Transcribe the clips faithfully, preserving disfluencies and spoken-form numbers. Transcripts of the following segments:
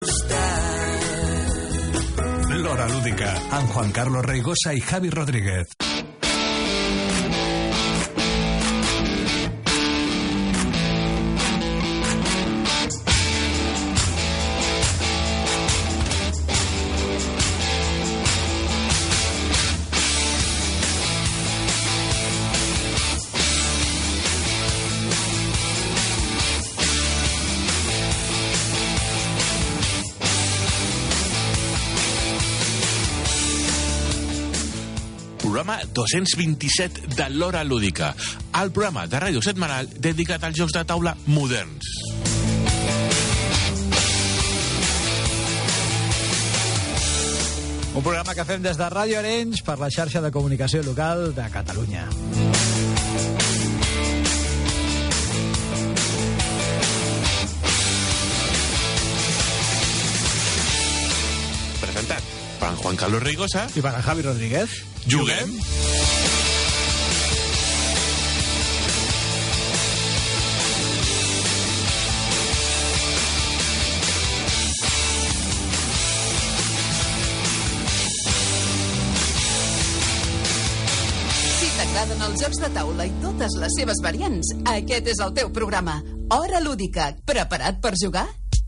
L'Hora Lúdica, amb Juan Carlos Reigosa i Javi Rodríguez. Programa dos-cents vint-i-set de l'Hora Lúdica, el programa de ràdio setmanal dedicat als jocs de taula moderns. Un programa que fem des de Ràdio Arenys per la xarxa de comunicació local de Catalunya. Presentat per en Juan Carlos Reigosa i per en Javi Rodríguez. Juguem? Si t'agraden els jocs de taula i totes les seves variants, aquest és el teu programa. Hora Lúdica. Preparat per jugar?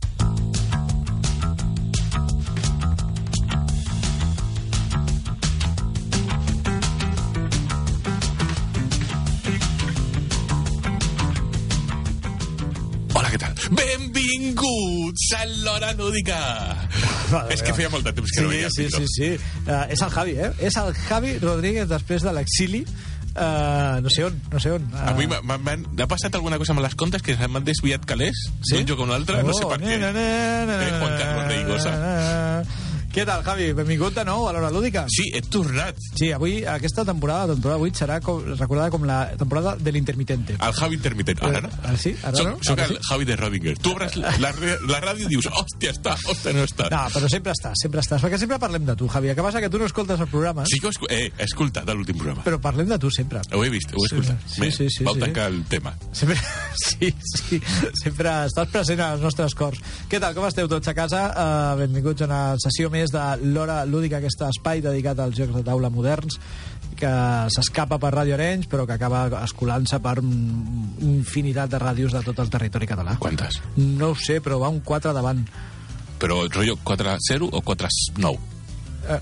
Benvinguts a l'Hora Lúdica. Vale, és que feia molt de temps que sí, no veia el sí, sí, sí. Uh, és el Javi, eh? És el Javi Rodríguez després de l'exili. Uh, no sé on, no sé on. Uh... A mi m'ha passat alguna cosa amb les comptes que m'han desviat calés sí? d'un joc a un altre, oh, no sé per què. Na, na, na, eh, Juan Carlos Reigosa. Què tal, Javi? Benvingut de nou a l'Hora Lúdica. Sí, he tornat. Sí, avui, aquesta temporada, la temporada vuit, serà com, recordada com la temporada de l'intermitente. El Javi intermitent. Ara no? Ara sí? Ara soc, no? Soc ara el sí? Javi de Rodinger. Tu obres la, la, la ràdio i dius, hòstia, està, hòstia, no està. No, però sempre estàs, sempre estàs. Perquè sempre parlem de tu, Javi. El que passa que tu no escoltes el programa. Sí que ho escu eh, he escoltat de l'últim programa. Però parlem de tu sempre. Ho he vist, ho he escoltat. Sí, Bé, sí, sí, vau sí. tancar el tema. Sempre, sí, sí. Sempre estàs present als nostres cors. Què tal, com esteu tots a casa? Uh, benvinguts a una sessió més de l'Hora Lúdica, aquesta espai dedicat als jocs de taula moderns que s'escapa per Ràdio Arenys però que acaba escolant-se per infinitat de ràdios de tot el territori català. Quantes? No ho sé, però va un quatre davant. Però rotllo quatre zero o quatre nou? Eh,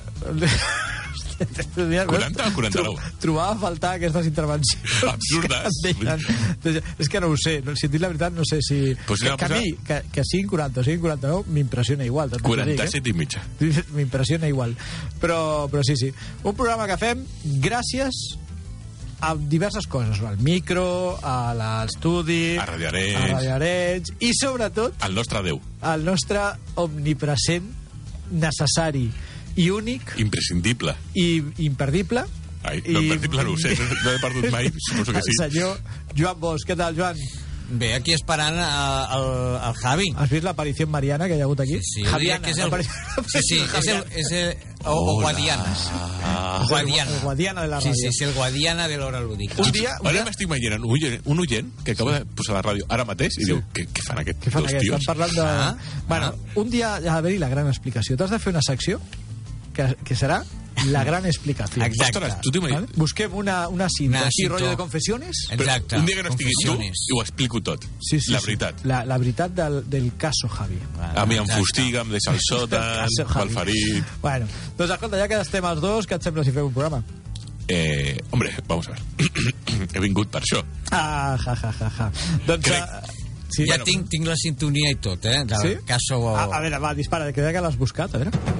quaranta o quaranta-nou? Trobava a faltar aquestes intervencions absurdes. Que deien, és que no ho sé, si et dic la veritat no sé si pues que, que a mi, que, que siguin quaranta o siguin quaranta-nou m'impressiona igual quaranta-set i mitja m'impressiona igual, però, però sí, sí, un programa que fem gràcies a diverses coses, al micro, a l'estudi, a Ràdio Arenys, a Ràdio Arenys i sobretot al nostre Déu, al nostre omnipresent, necessari i únic, imprescindible i imperdible. Ai, no, i... imperdible no ho sé, no, no he perdut mai, suposo que sí. El senyor Joan Bosch. Què tal, Joan? Bé, aquí esperant el, el Javi. Has vist l'aparició mariana que hi ha hagut aquí? Sí, sí, Javiana, que és el... Sí, sí, és el... És el o, o Guadiana. Ah. Guadiana. El Guadiana de la ràdio. Sí, sí, és el Guadiana de l'Hora Lúdica. Un dia... Un Ara dia... m'estic imaginant un oient, un oient que acaba de posar la ràdio ara mateix i sí. diu, què, què fan aquests què fan dos aquest? tios? Estan parlant de... Ah. Bueno, ah. un dia ha d'haver-hi la gran explicació. T'has de fer una secció que, que serà la gran explicació. Exacte. Ostres, tu t'imagines... ¿Vale? Busquem una, una cinta, Una així, cinta. rotllo de confessiones. Exacte. Un dia que no estigui tu, Confessiones. i ho explico tot. Sí, sí, la sí. veritat. La, la veritat del, del caso Javi. A mi em fustiga, em deixa el sòtan, Caso Javi. malferit... Bueno, doncs escolta, ja que estem els dos, què et sembla si fem un programa? Eh, hombre, vamos a ver. He vingut per això. Ah, ja, ja, ja, ja. Doncs... Crec. Uh, sí, Ja bueno. tinc, tinc la sintonia i tot, eh? Del Sí? caso... A, a veure, va, dispara, que que l'has buscat, a veure.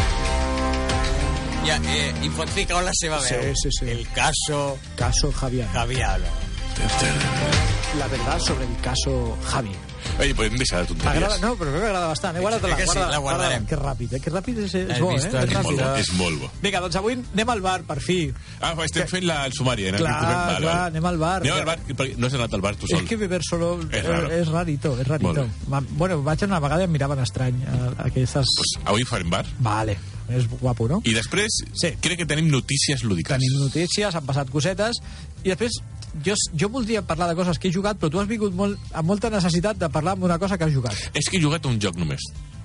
Ja, eh, I pot ficar la seva Sí, veu. sí, sí. El caso Caso Javiano. Javiano. La verdad sobre el caso Javi. Oye, podem deixar de tonteries. M'agrada, no, però crec que agrada bastant. Eh? Guarda-te-la, Que sí, guarda, la guardarem. guarda, que ràpid, eh? Que ràpid és, és Has bo, vist, eh? has És vist. ràpid. Molt bo, és molt bo. Vinga, doncs avui anem al bar, per fi. Ah, estem Que- fent la, el sumari. Eh? Clar, Vale, clar, vale. anem al bar. Anem al bar, perquè no has anat al bar tu sol. És que beber solo És raro. és rarito, és rarito. Molt Va, bueno, vaig anar una vegada i em miraven estrany. eh, Aquestes... Pues avui farem bar. Vale, és guapo, no? I després, Sí. crec que tenim notícies lúdiques. Tenim notícies, han passat cosetes, i després jo, jo voldria parlar de coses que he jugat, però tu has vingut molt, amb molta necessitat de parlar d'una cosa que has jugat. És que he jugat un joc només.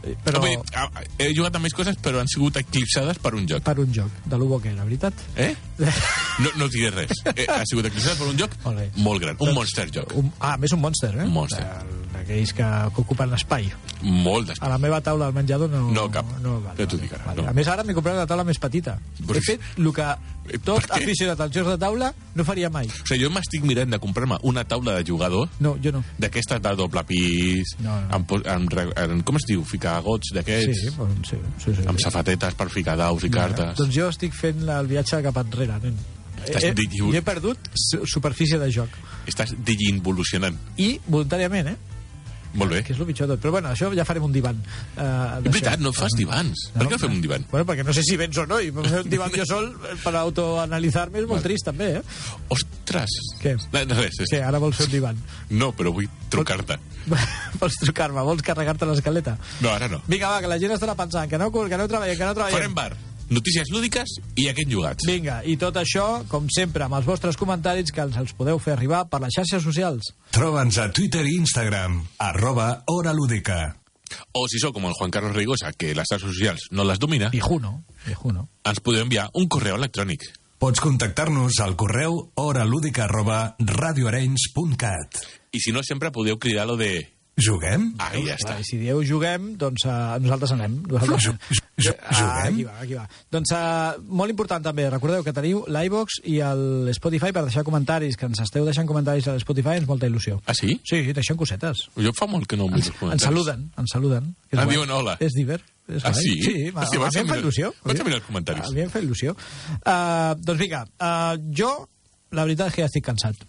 Però... Vull dir, he jugat a més coses, però han sigut eclipsades per un joc. Per un joc, de lo bo que era, veritat? Eh? No, no diré res. Eh, ha sigut eclipsada per un joc Olé. molt gran. Un monster joc. Un, ah, més un monster, eh? Un monster. D'aquells que, que ocupen espai. Molt A d'espai. la meva taula del menjador no... No cap. No, vale, Ja t'ho vale, dic ara, vale. no. A més, ara m'he comprat una taula més petita. Per He fet el que tot Per què? aficionat als jocs de taula no faria mai. O sigui, jo m'estic mirant de comprar-me una taula de jugador No, jo no. d'aquestes de doble pis, No, no. Amb, po- amb, re- amb, com es diu? Ficar gots d'aquests, Sí, doncs, sí, sí, sí. amb safatetes per ficar daus i cartes. Doncs jo estic fent el viatge cap enrere, nen. Estàs He, digi- he perdut su- superfície de joc. Estàs diginvolucionant. I voluntàriament, eh? Molt bé. Que és el pitjor de tot. Però bueno, això ja farem un divan. Eh, És veritat, no fas divans. Per què no fem un divan? Bueno, perquè no sé si vens o no, i fer un divan jo sol per autoanalitzar-me és molt trist, també, eh? Ostres! Què? No, no, res, és... Que ara vols fer un divan. No, però vull trucar-te. Vols trucar-me? Vols carregar-te l'escaleta? No, ara no. Vinga, va, que la gent estarà pensant que no, que no treballem, que no treballem. Farem bar. Notícies lúdiques i aquest jugats. Vinga, i tot això, com sempre, amb els vostres comentaris que ens els podeu fer arribar per les xarxes socials. Troba'ns a Twitter i Instagram, arroba Hora Lúdica. O si sou com el Juan Carlos Rigosa, que les xarxes socials no les domina, Hijuno, hijuno. ens podeu enviar un correu electrònic. Pots contactar-nos al correu horalúdica arroba radioarenys punt cat. I si no, sempre podeu cridar lo de... Juguem? Ah, ja està. Clar, i si dieu juguem, doncs uh, nosaltres anem. Nosaltres... Ju- ju- ju- Ah, juguem? aquí va, aquí va. Doncs uh, molt important també, recordeu que teniu l'iVox i el Spotify per deixar comentaris, que ens esteu deixant comentaris a l'Spotify, ens molta il·lusió. Ah, sí? Sí, deixem cosetes. Jo fa molt que no em miro els Ens comentaris. saluden, ens saluden. que és Ah, guai. diuen hola. És divert. És Ah, guai. sí? Sí, a, Hòstia, a, vaig mi a em fa mirar- il·lusió. vaig a mirar els comentaris. A mi em fa il·lusió. Uh, doncs vinga, uh, jo, la veritat és que ja estic cansat.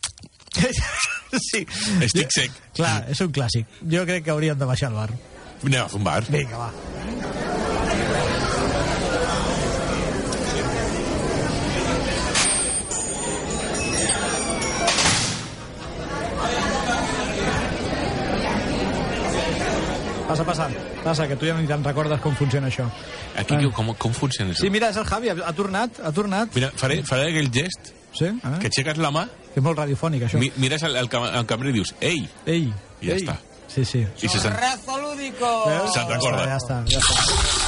Sí. Estic Jo- sec. Clar, és un clàssic. Jo crec que hauríem de baixar al bar. Anem a fer un bar. Vinga, va. Passa, passa. Passa, que tu ja ni te'n recordes com funciona això. Aquí, Ah. com, com funciona això? Sí, mira, és el Javi, ha, ha tornat, ha tornat. Mira, faré, faré aquell gest Sí, ah, que aixeques la mà, que és molt radiofònic, això. mi, mires al, al, cam- al cambrer i dius, ei, Ei, I ja ei. està. Sí, sí. i se sent... Rezo lúdico. Veus? Se'n recorda. Ja està, ja està.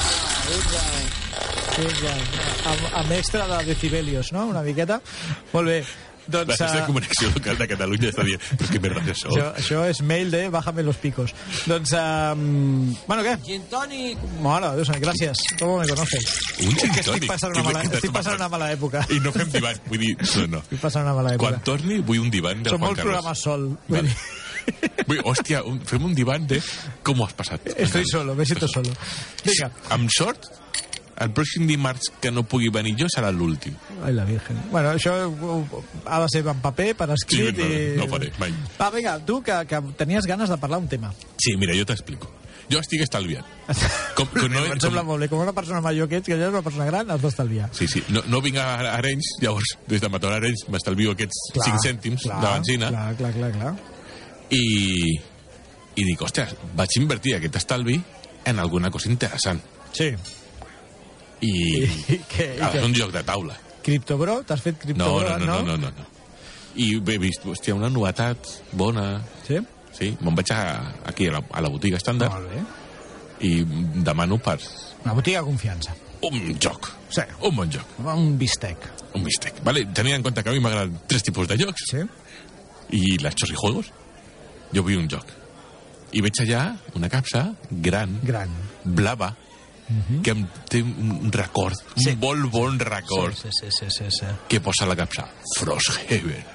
Vinga, amb, amb extra de decibelios, no? Una miqueta. Molt bé. Doncs, La uh, connexió local de Catalunya està dient, però què merda és això, això? això és mail de bájame los picos. Doncs, um, bueno, què? Gin tonic. Mare, Dios mío, gracias. ¿Cómo me conoces? Un Es gin que estic tònic. passant Que una és mala, el que t'has estic passant tomat. una mala època. I no fem divan, vull dir, no, no. Estic passant una mala època. Quan torni, vull un divan del Som Juan molts Carlos. programes sol. Vull Vale. dir, Vull, hòstia, un, fem un divan de com ho has passat. estoy solo, me siento solo. Vinga. Amb sort, el pròxim dimarts que no pugui venir jo serà l'últim. Ai, la Virgen. Bueno, això uh, ha de ser en paper, per escrit Sí, no, i... no ho faré, mai. Va, vinga, tu, que, que tenies ganes de parlar un tema. Sí, mira, jo t'explico. Jo estic estalviant. Com, com no, em sembla com, molt bé. Com una persona major que ets, que ja és una persona gran, has d'estalviar. sí, sí, no, no vinc a Arenys, llavors, des de Mataró a Arenys, m'estalvio aquests cinc cèntims clar, de benzina Clar, clar, clar, clar. i, i dic, ostres, vaig invertir aquest estalvi en alguna cosa interessant. Sí. I, I, què? I a què? un joc de taula. Criptobro? T'has fet No, criptobro? no, no, no, no, no. I he vist, hòstia, una novetat bona. Sí? Sí, me'n vaig a, aquí a la, a la botiga estàndard Molt bé. i demano per Una botiga de confiança. un joc. Sí. Un bon joc. Un bistec. Un mistec. Vale, tenint en compte que a mi m'agraden tres tipus de jocs Sí? i les chorrijuegos, jo vull un joc. I veig allà una capsa gran, Gran. blava, que em té un un record, Sí. un molt bon record, Sí, sí, sí, sí, sí. que posa a la capsa Frosthaven.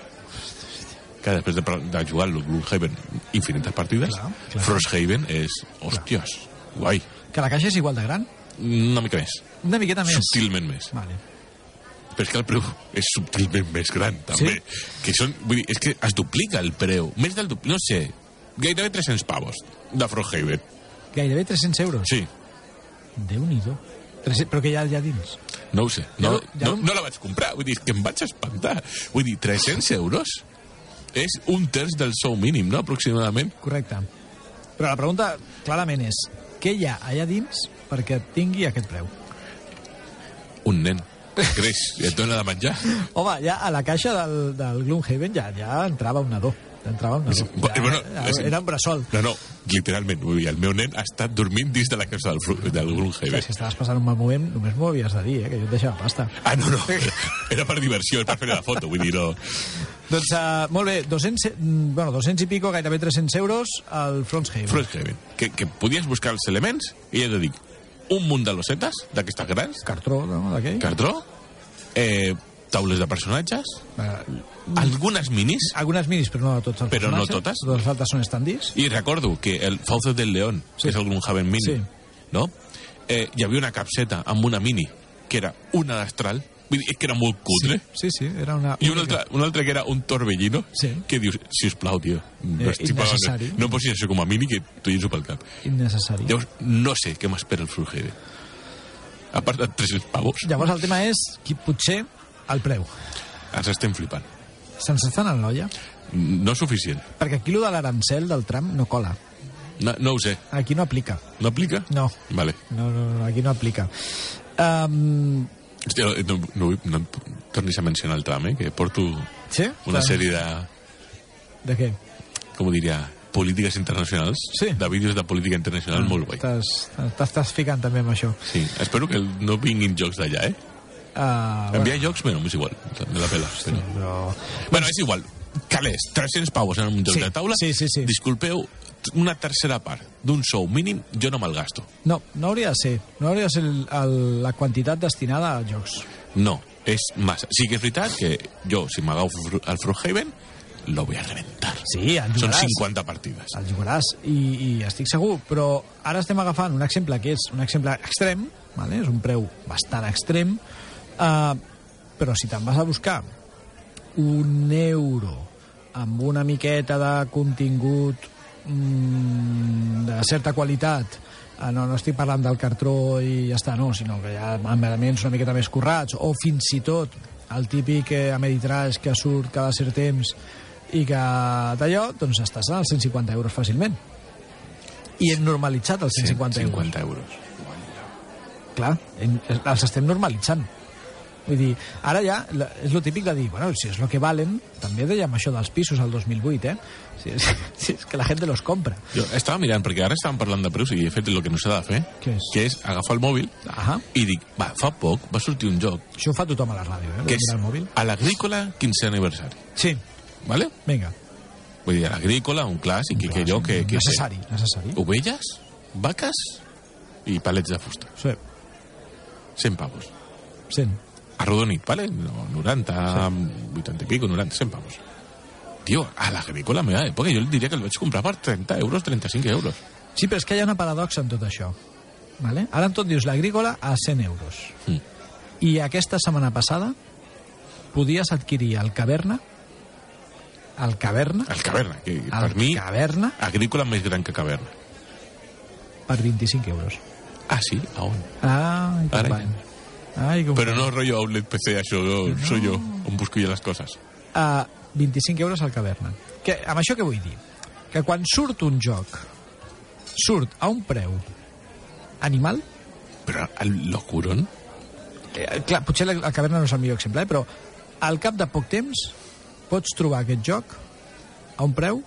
Que després de, de jugar al Gloomhaven infinites partides, Clar, clar. Frosthaven és, hòsties, guai. Que la caixa és igual de gran? Una mica més, Una miqueta més. subtilment més. Vale. Però és que el preu és subtilment més gran, també. Sí? Que són, vull dir, és que es duplica el preu. Més del dupli... No sé, gairebé tres-cents pavos de Frosthaven. Gairebé tres-cents euros. Sí, Déu-n'hi-do. tres- Però que hi ha allà dins. no ho sé. No, Ja- ja no, no- no la vaig comprar. Vull dir, és que em vaig espantar. Vull dir, tres-cents euros és un terç del sou mínim, no?, aproximadament. Correcte. Però la pregunta clarament és què hi ha allà dins perquè tingui aquest preu? Un nen que creix i et dona de menjar. Home, ja a la caixa del, del Gloomhaven ja, ja entrava un nadó. Entrava un nadó. Ja, bueno, era un bressol. No, no, literalment. Vull dir, el meu nen ha estat dormint dins de la casa del, del Gloomhaven. Si estaves passant un mal moment, només m'ho havies de dir, eh, que jo et deixava pasta. Ah, no, no. Era per diversió, per fer la foto, vull dir, no. Doncs, uh, molt bé, dos-cents, bueno, dos-cents i pico, gairebé tres-cents euros al Frosthaven. Frosthaven. Que, que podies buscar els elements, i ja t'ho dic, un munt de losetes, d'aquestes grans. Cartró, no? D'aquell? Cartró. Eh, taules de personatges. Uh, algunes minis. Algunes minis, però no tots els però personatges. no totes. Totes les altres són standees. I recordo que el Fauces del León, sí. que és el Gloomhaven mini, sí. no? Eh, hi havia una capseta amb una mini, que era una d'astral. Vull dir, és que era molt cutre. Sí, sí, sí, era una... I un altre, un altre que era un torbellino, sí. que dius, sisplau, tio, no, eh, innecessari. No posis això com a mini, que t'ho llenço pel cap. Innecessari. Llavors, no sé què m'espera el Frosthaven. A part de tres-cents pavos. Llavors, el tema és qui potser el preu. Ens estem flipant. Se'ns estan en l'olla? No suficient. Perquè aquí lo de l'arancel del tram no cola. No, no ho sé. Aquí no aplica. No aplica? No. Vale. No, no, no, aquí no aplica. Um... Hòstia, no, no, no, no tornis a mencionar el tram, eh? Que porto ¿Sí? una Clar. sèrie de... De què? Com ho diria? Polítiques internacionals. Sí. De vídeos de política internacional Ah, molt guai. T'estàs ficant també amb això. Sí. Espero que no vinguin jocs d'allà, eh? Uh, Enviar bueno. jocs, bueno, és igual. Me la pela. Sí, però... Bueno, és igual. Calés, tres-cents pavos en un joc sí, de taula. Sí, sí, sí. Disculpeu, una tercera part d'un sou mínim, jo no me'l gasto. No, no hauria de ser. No hauria de ser el, el, la quantitat destinada a jocs. No, és massa. Sí que és veritat que jo, si m'agafo al Frosthaven, lo voy a reventar. Sí, el jugaràs. Són cinquanta partides. El jugaràs, i, i estic segur. Però ara estem agafant un exemple que és un exemple extrem, vale? És un preu bastant extrem, uh, però si te'n vas a buscar un euro amb una miqueta de contingut mm, de certa qualitat, uh, no, no estic parlant del cartró i ja està, no, sinó que hi ha elements una miqueta més currats, o fins i tot el típic eh, Ameritrash que surt cada cert temps i que d'allò, doncs estàs als cent cinquanta euros fàcilment. I hem normalitzat els cent cinquanta, cent cinquanta euros. euros. Clar, en, els estem normalitzant. Vull dir, ara ja és lo típic de dir, bueno, si és lo que valen, també dèiem això dels pisos al dos mil vuit, eh? Si és, si és que la gent los compra. Jo estava mirant, perquè ara estàvem parlant de preus i he fet el que no s'ha de fer, Què és? que és agafar el mòbil Ahà. i dic, va, fa poc va sortir un joc Això ho fa tothom a la ràdio, eh? que és Mirar el mòbil. a l'Agrícola quinze aniversari. Sí, ¿Vale? vinga. Vull dir, a l'Agrícola, un clàssic, Un que, que clàssic, jo, que, que sé. necessari, necessari. Ovelles, vaques i palets de fusta. Sí, cent pavos. cent. Arrodonit, ¿vale? No, noranta, vuitanta i pico, noranta, cent pavos. Tio, a l'Agrícola, a la meva època, jo diria que el vaig comprar per trenta euros, trenta-cinc euros. Sí, però és que hi ha una paradoxa en tot això. Vale? Ara en tot dius l'Agrícola a cent euros. Mm. I aquesta setmana passada podies adquirir el Caverna, el Caverna, El Caverna, que el per mi, Caverna Agrícola més gran que Caverna. per vint-i-cinc euros. Ah, sí? A on? Ai, Ara company. Ai, company. Però no rollo Outlet P C, això, no. soy jo, on busco jo les coses. A vint-i-cinc euros al Caverna. Que, amb això què vull dir? Que quan surt un joc, surt a un preu animal, Però el Locuron... eh, clar, potser el, el Caverna no és el millor exemple, eh, però al cap de poc temps pots trobar aquest joc a un preu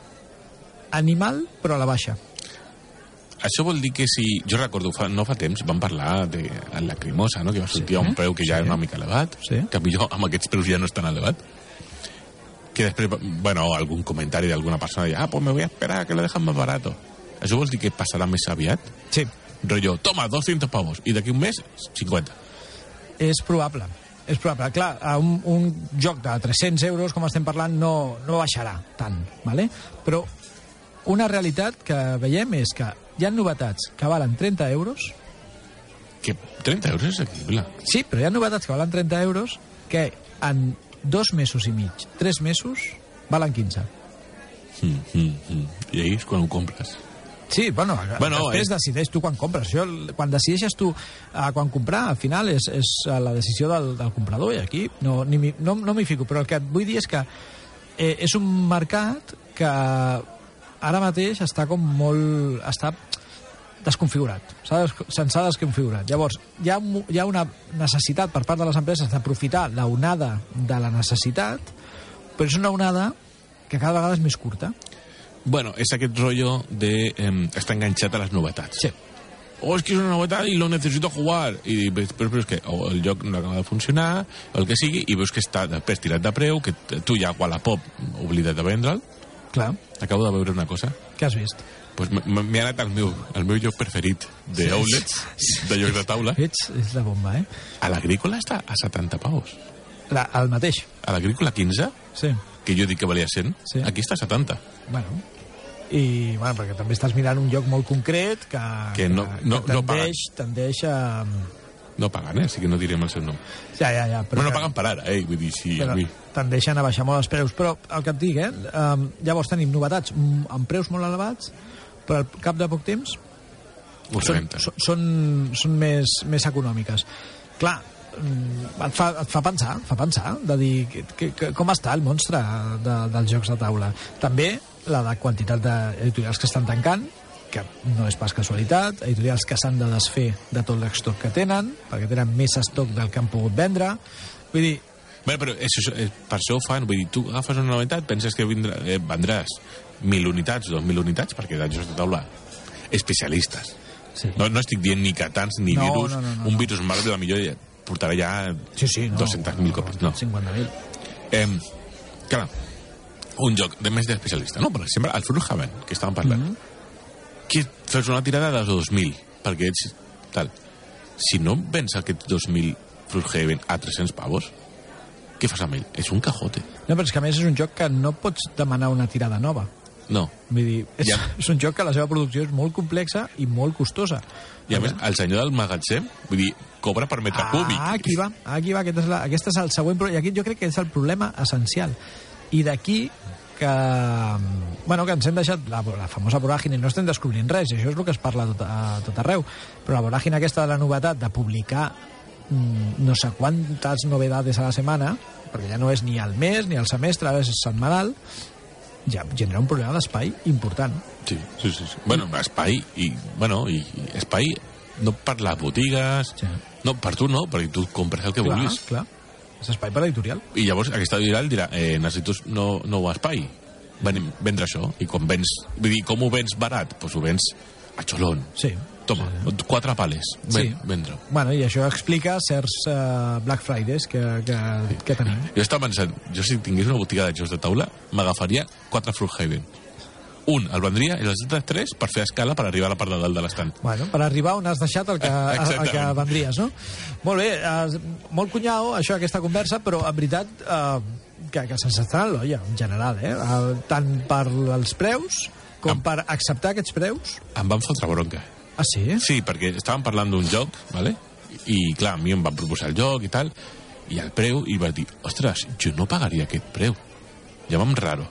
animal, però a la baixa. Això vol dir que si... Jo recordo, fa, no fa temps, vam parlar de la Lacrimosa, no? Que va sortir Sí, a un preu que ja sí. era una mica elevat, Sí. que millor amb aquests preus ja no és tan elevat. Que després, bueno, algun comentari d'alguna persona deia, ah, pues me voy a esperar a que lo dejan más barato. Això vol dir que passarà més aviat? Sí, Rollo, toma, doscientos pavos, i d'aquí un mes, cinquanta. és probable. És probable. Clar, a un, un joc de tres-cents euros, com estem parlant, no, no baixarà tant, ¿vale? Però una realitat que veiem és que hi ha novetats que valen trenta euros. Que trenta euros és assequible. Sí, però hi ha novetats que valen trenta euros que en dos mesos i mig, tres mesos, valen quinze. Mm, mm, mm. I ahí és quan ho compres. Sí, bueno, Bueno, després eh. decideix tu quan compres. Jo, quan decideixes tu uh, quan comprar, al final és, és uh, la decisió del, del comprador, i aquí no, ni mi, no, no m'hi fico, però el que et vull dir és que eh, és un mercat que ara mateix està com molt... està desconfigurat, se'ns ha desconfigurat. Llavors, hi ha, hi ha una necessitat per part de les empreses d'aprofitar l'onada de la necessitat, però és una onada que cada vegada és més curta. Bueno, és aquest rotllo de eh, estar enganxat a les novetats. Sí. O és que és una novetat i lo necessito jugar. I després veus que o el joc no acaba de funcionar, o el que sigui, i veus que està després tirat de preu, que tu ja a Wallapop oblida't de vendre'l. Clar. Acabo de veure una cosa. Què has vist? Pues m'he anat al meu, al meu joc preferit de outlets, de jocs de taula. Ets, és la bomba, eh? A l'Agrícola està a setanta paus. La, el mateix. A l'Agrícola quinze, Sí. que jo dic que valia cent, Sí. aquí està a setanta. Bueno, i bueno, perquè també estàs mirant un joc molt concret que, Que no- no- que no tendeix, tendeix a... No paguen, eh? Així que no direm el seu nom. Ja, ja, ja. Però no que- paguen per ara, eh? Vull dir, si però a mi... tendeixen a baixar molt els preus. Però el que et dic, eh? Um, llavors tenim novetats mm, amb preus molt elevats, però al cap de poc temps Ho són, rebenten. són, són, són més, més econòmiques. Clar, mm, et fa, et fa pensar, et fa pensar de dir que, que, que, com està el monstre de, dels jocs de taula. També la de quantitat d'editorials que estan tancant, que no és pas casualitat, editorials que s'han de desfer de tot l'estoc que tenen, perquè tenen més estoc del que han pogut vendre. Vull dir, Bé, però això, eh, per això ho fan. Vull dir, tu agafes una novetat, penses que vindrà, eh, vendràs mil unitats, dos mil unitats, perquè de jocs de taula especialistes. sí. No, no estic dient ni catans ni No, virus. no, no, no, un no. virus mal de la millor ja portarà ja Sí, sí, no. dues-centes mil còpies. No. cinquanta mil. Eh, clar, un joc de més d'especialista. No, per exemple, el Fruithaven, que estàvem parlant. Mm -hmm. Que fes una tirada de dos mil, perquè ets tal. Si no vens aquest dos mil Fruithaven a tres-cents pavos, què fas amb ell? És un cajote. No, però és que a més és un joc que no pots demanar una tirada nova. No. Vull dir, és, Ja. és un joc que la seva producció és molt complexa i molt costosa. I a més, el senyor del magatzem, vull dir, cobra per metre cúbic. Ah, aquí va, aquí va, aquest és, la, aquest és el següent problema. I aquí jo crec que és el problema essencial. I d'aquí que, bueno, que ens hem deixat la, la famosa voràgine, no estem descobrint res, i això és el que es parla a tot, a tot arreu, però la voràgine aquesta de la novetat de publicar mm, no sé quantes novedades a la setmana, perquè ja no és ni al mes ni al semestre, ara és setmanal, ja genera un problema d'espai important. Sí, sí, sí, sí. Bueno, espai i, bueno, i, i espai no per les botigues, Sí. no, per tu no, perquè tu compres el que Clar, vulguis. clar. És espai per editorial. I llavors aquesta editorial dirà, eh, necessito no, nou espai, Venim, vendre això. I com vens, vull dir, com ho vens barat? Doncs pues ho vens a xolón. Sí. Toma, quatre pales, ven, Sí. vendre. Bueno, i això explica certs uh, Black Fridays que, que, que tenim. Jo estava pensant, jo si tingués una botiga de jocs de taula, m'agafaria quatre Fruithaven. Un el vendria i els altres tres per fer escala per arribar a la part de dalt de l'estant. Bueno, per arribar on has deixat el que, el que Exactament. vendries, no? Molt bé, eh, molt cunyau, això, aquesta conversa, però en veritat eh, que, que se'ns està en l'olla, en general, eh? eh? Tant per els preus com Am- per acceptar aquests preus. Em van fotre bronca. Ah, sí? Sí, perquè estàvem parlant d'un joc, ¿vale? I clar, a mi em van proposar el joc i tal, i el preu, i vaig dir, ostres, jo no pagaria aquest preu. Llama'm raro.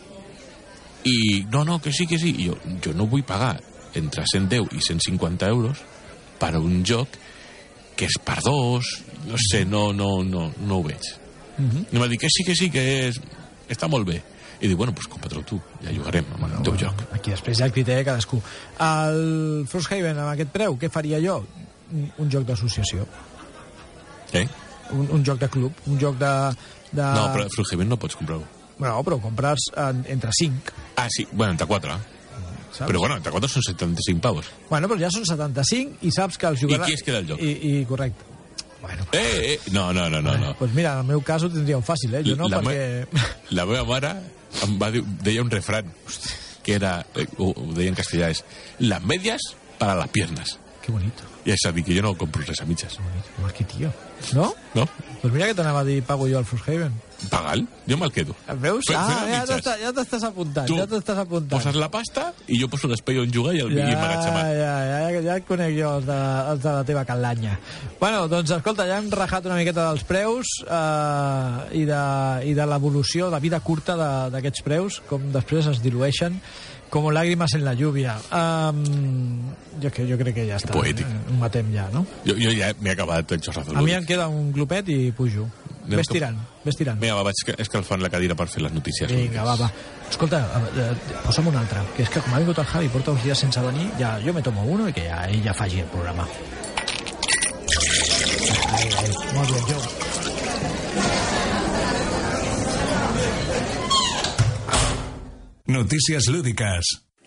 I no, no, que sí, que sí. I jo, jo no vull pagar entre cent deu i cent cinquanta euros per a un joc que és per dos, no sé, no, no, no, no ho veig. Uh -huh. I em va dir que sí, que sí, que és, està molt bé. I dic, bueno, doncs compra-te'l tu, ja jugarem amb el teu joc. Aquí després hi ha el criteri de cadascú. El Frosthaven, amb aquest preu, què faria jo? Un, un joc d'associació. Eh? Un, un joc de club, un joc de... de... No, però Fruithaven no pots comprar-ho. Bueno, però compres en, entre cinc, Ah, sí, bueno, entre quatre. saps? Però bueno, entre quatre són setanta-cinc pavos. Bueno, però ja són setanta-cinc i saps que els I jugarà... qui es queda el joc? I, i correcte. Bueno, Eh, eh, no, no, no, no. no. pues mira, en el meu cas ho tindria un fàcil, eh? Jo no, la, perquè... me, la meva mare em va dir, deia un refrán que era, eh, ho, ho deia en castellà, és las medias para las piernas. Que bonito. I és a dir, que jo no compro res a mitges. Igual que tio. No? No? Pues mira que t'anava a dir, pago jo al Frosthaven. Pagal, jo me'l quedo. Et veus? Fe- Ah, fent a ja mitges. t'estàs ja t'estàs apuntant, Tu ja t'estàs apuntant. Poses la pasta i jo poso l'espai on jugar i el Ja, ja, magatzemar. ja, ja, ja et conec jo, els de, els de la teva calanya. Bueno, doncs, escolta, ja hem rajat una miqueta dels preus eh, i de, i de l'evolució, la vida curta de- d'aquests preus, com després es dilueixen com làgrimes en la lluvia. Um, jo, que, jo crec que ja està. Poètic. Eh? Ho matem ja, no? Jo, jo ja m'he acabat el xorrazo. A mi em queda un glopet i pujo. Anem Ves cap- tirant, ves tirant. Vinga, va, vaig esca- escalfant la cadira per fer les notícies. Vinga, va, va. Escolta, eh, posa'm un altre, que és que com ha vingut el Javi, porta uns dies sense venir, ja, jo me tomo uno i que ja, ell ja faci el programa. Ai, ai, molt bé, jo. Noticias lúdicas.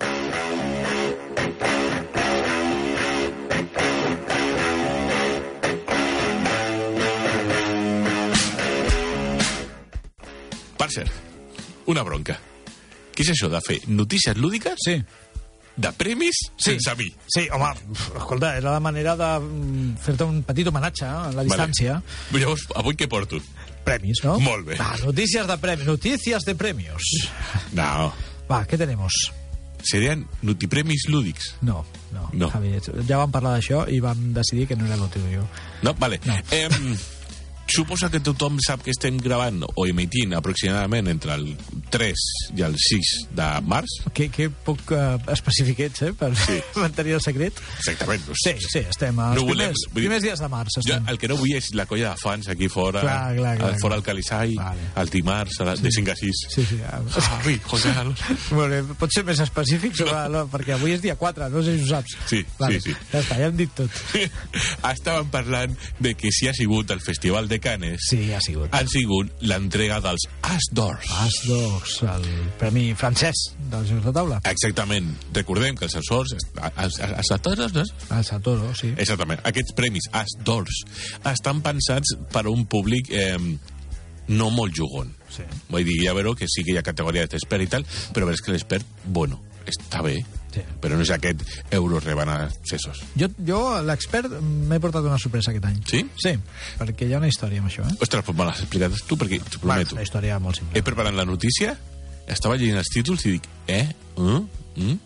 Per cert, una bronca. Què és això de fer notícies lúdiques Sí. de premis Sí. sense mi? Sí, home, escolta, era la manera de mm, fer-te un petit homenatge a la distància. Vale. Llavors, avui què porto? Premis, ¿no? Molt bé. Va, noticias de premios, noticias de premios. No, Va, què tenemos? serien notipremis lúdics. No, no, No. Javi, ja vam parlar d'això i vam decidir que no era el teu. No? Vale. No. Eh, suposa que tothom sap que estem gravant o emitint aproximadament entre el tres i el sis de març. Que, que poc uh, específic ets, eh, per Sí. mantenir el secret. Exactament. No Sí, sí, estem als No volem- primers, vull dir- primers dies de març. Jo Estem. el que no vull és la colla de fans aquí fora, Clar, clar, clar, al- fora clar. al Calisai, Vale. el dimarts, a la, de cinc a sis. Sí, sí. Javi, José Carlos. Molt bé, pot ser més específic, sobre, no, perquè avui és dia quatre, no sé si ho saps. Sí, vale, sí, sí. Ja està, ja hem dit tot. Estàvem parlant de que si ha sigut el Festival de Canes, Sí, ha sigut. han sigut l'entrega dels As d'Or. As d'Ors, el premi francès dels Jocs de Taula. Exactament. Recordem que els Açors... Els, els, els Açors, no? El Satoro, sí. Exactament. Aquests premis As d'Ors estan pensats per a un públic eh, no molt jugón. Sí. Vull dir, ja veureu que sí que hi ha categoria d'expert i tal, però veuràs que l'expert, bueno, està bé, Sí. però no és aquest euro rebant accessos. Jo, jo l'expert, m'he portat una sorpresa aquest any. Sí? Sí, perquè hi ha una història amb això, eh? Ostres, pues me l'has explicat tu, perquè t'ho Bueno, prometo. una història molt simple. He preparat la notícia, estava llegint els títols i dic, eh? Mm? Mm?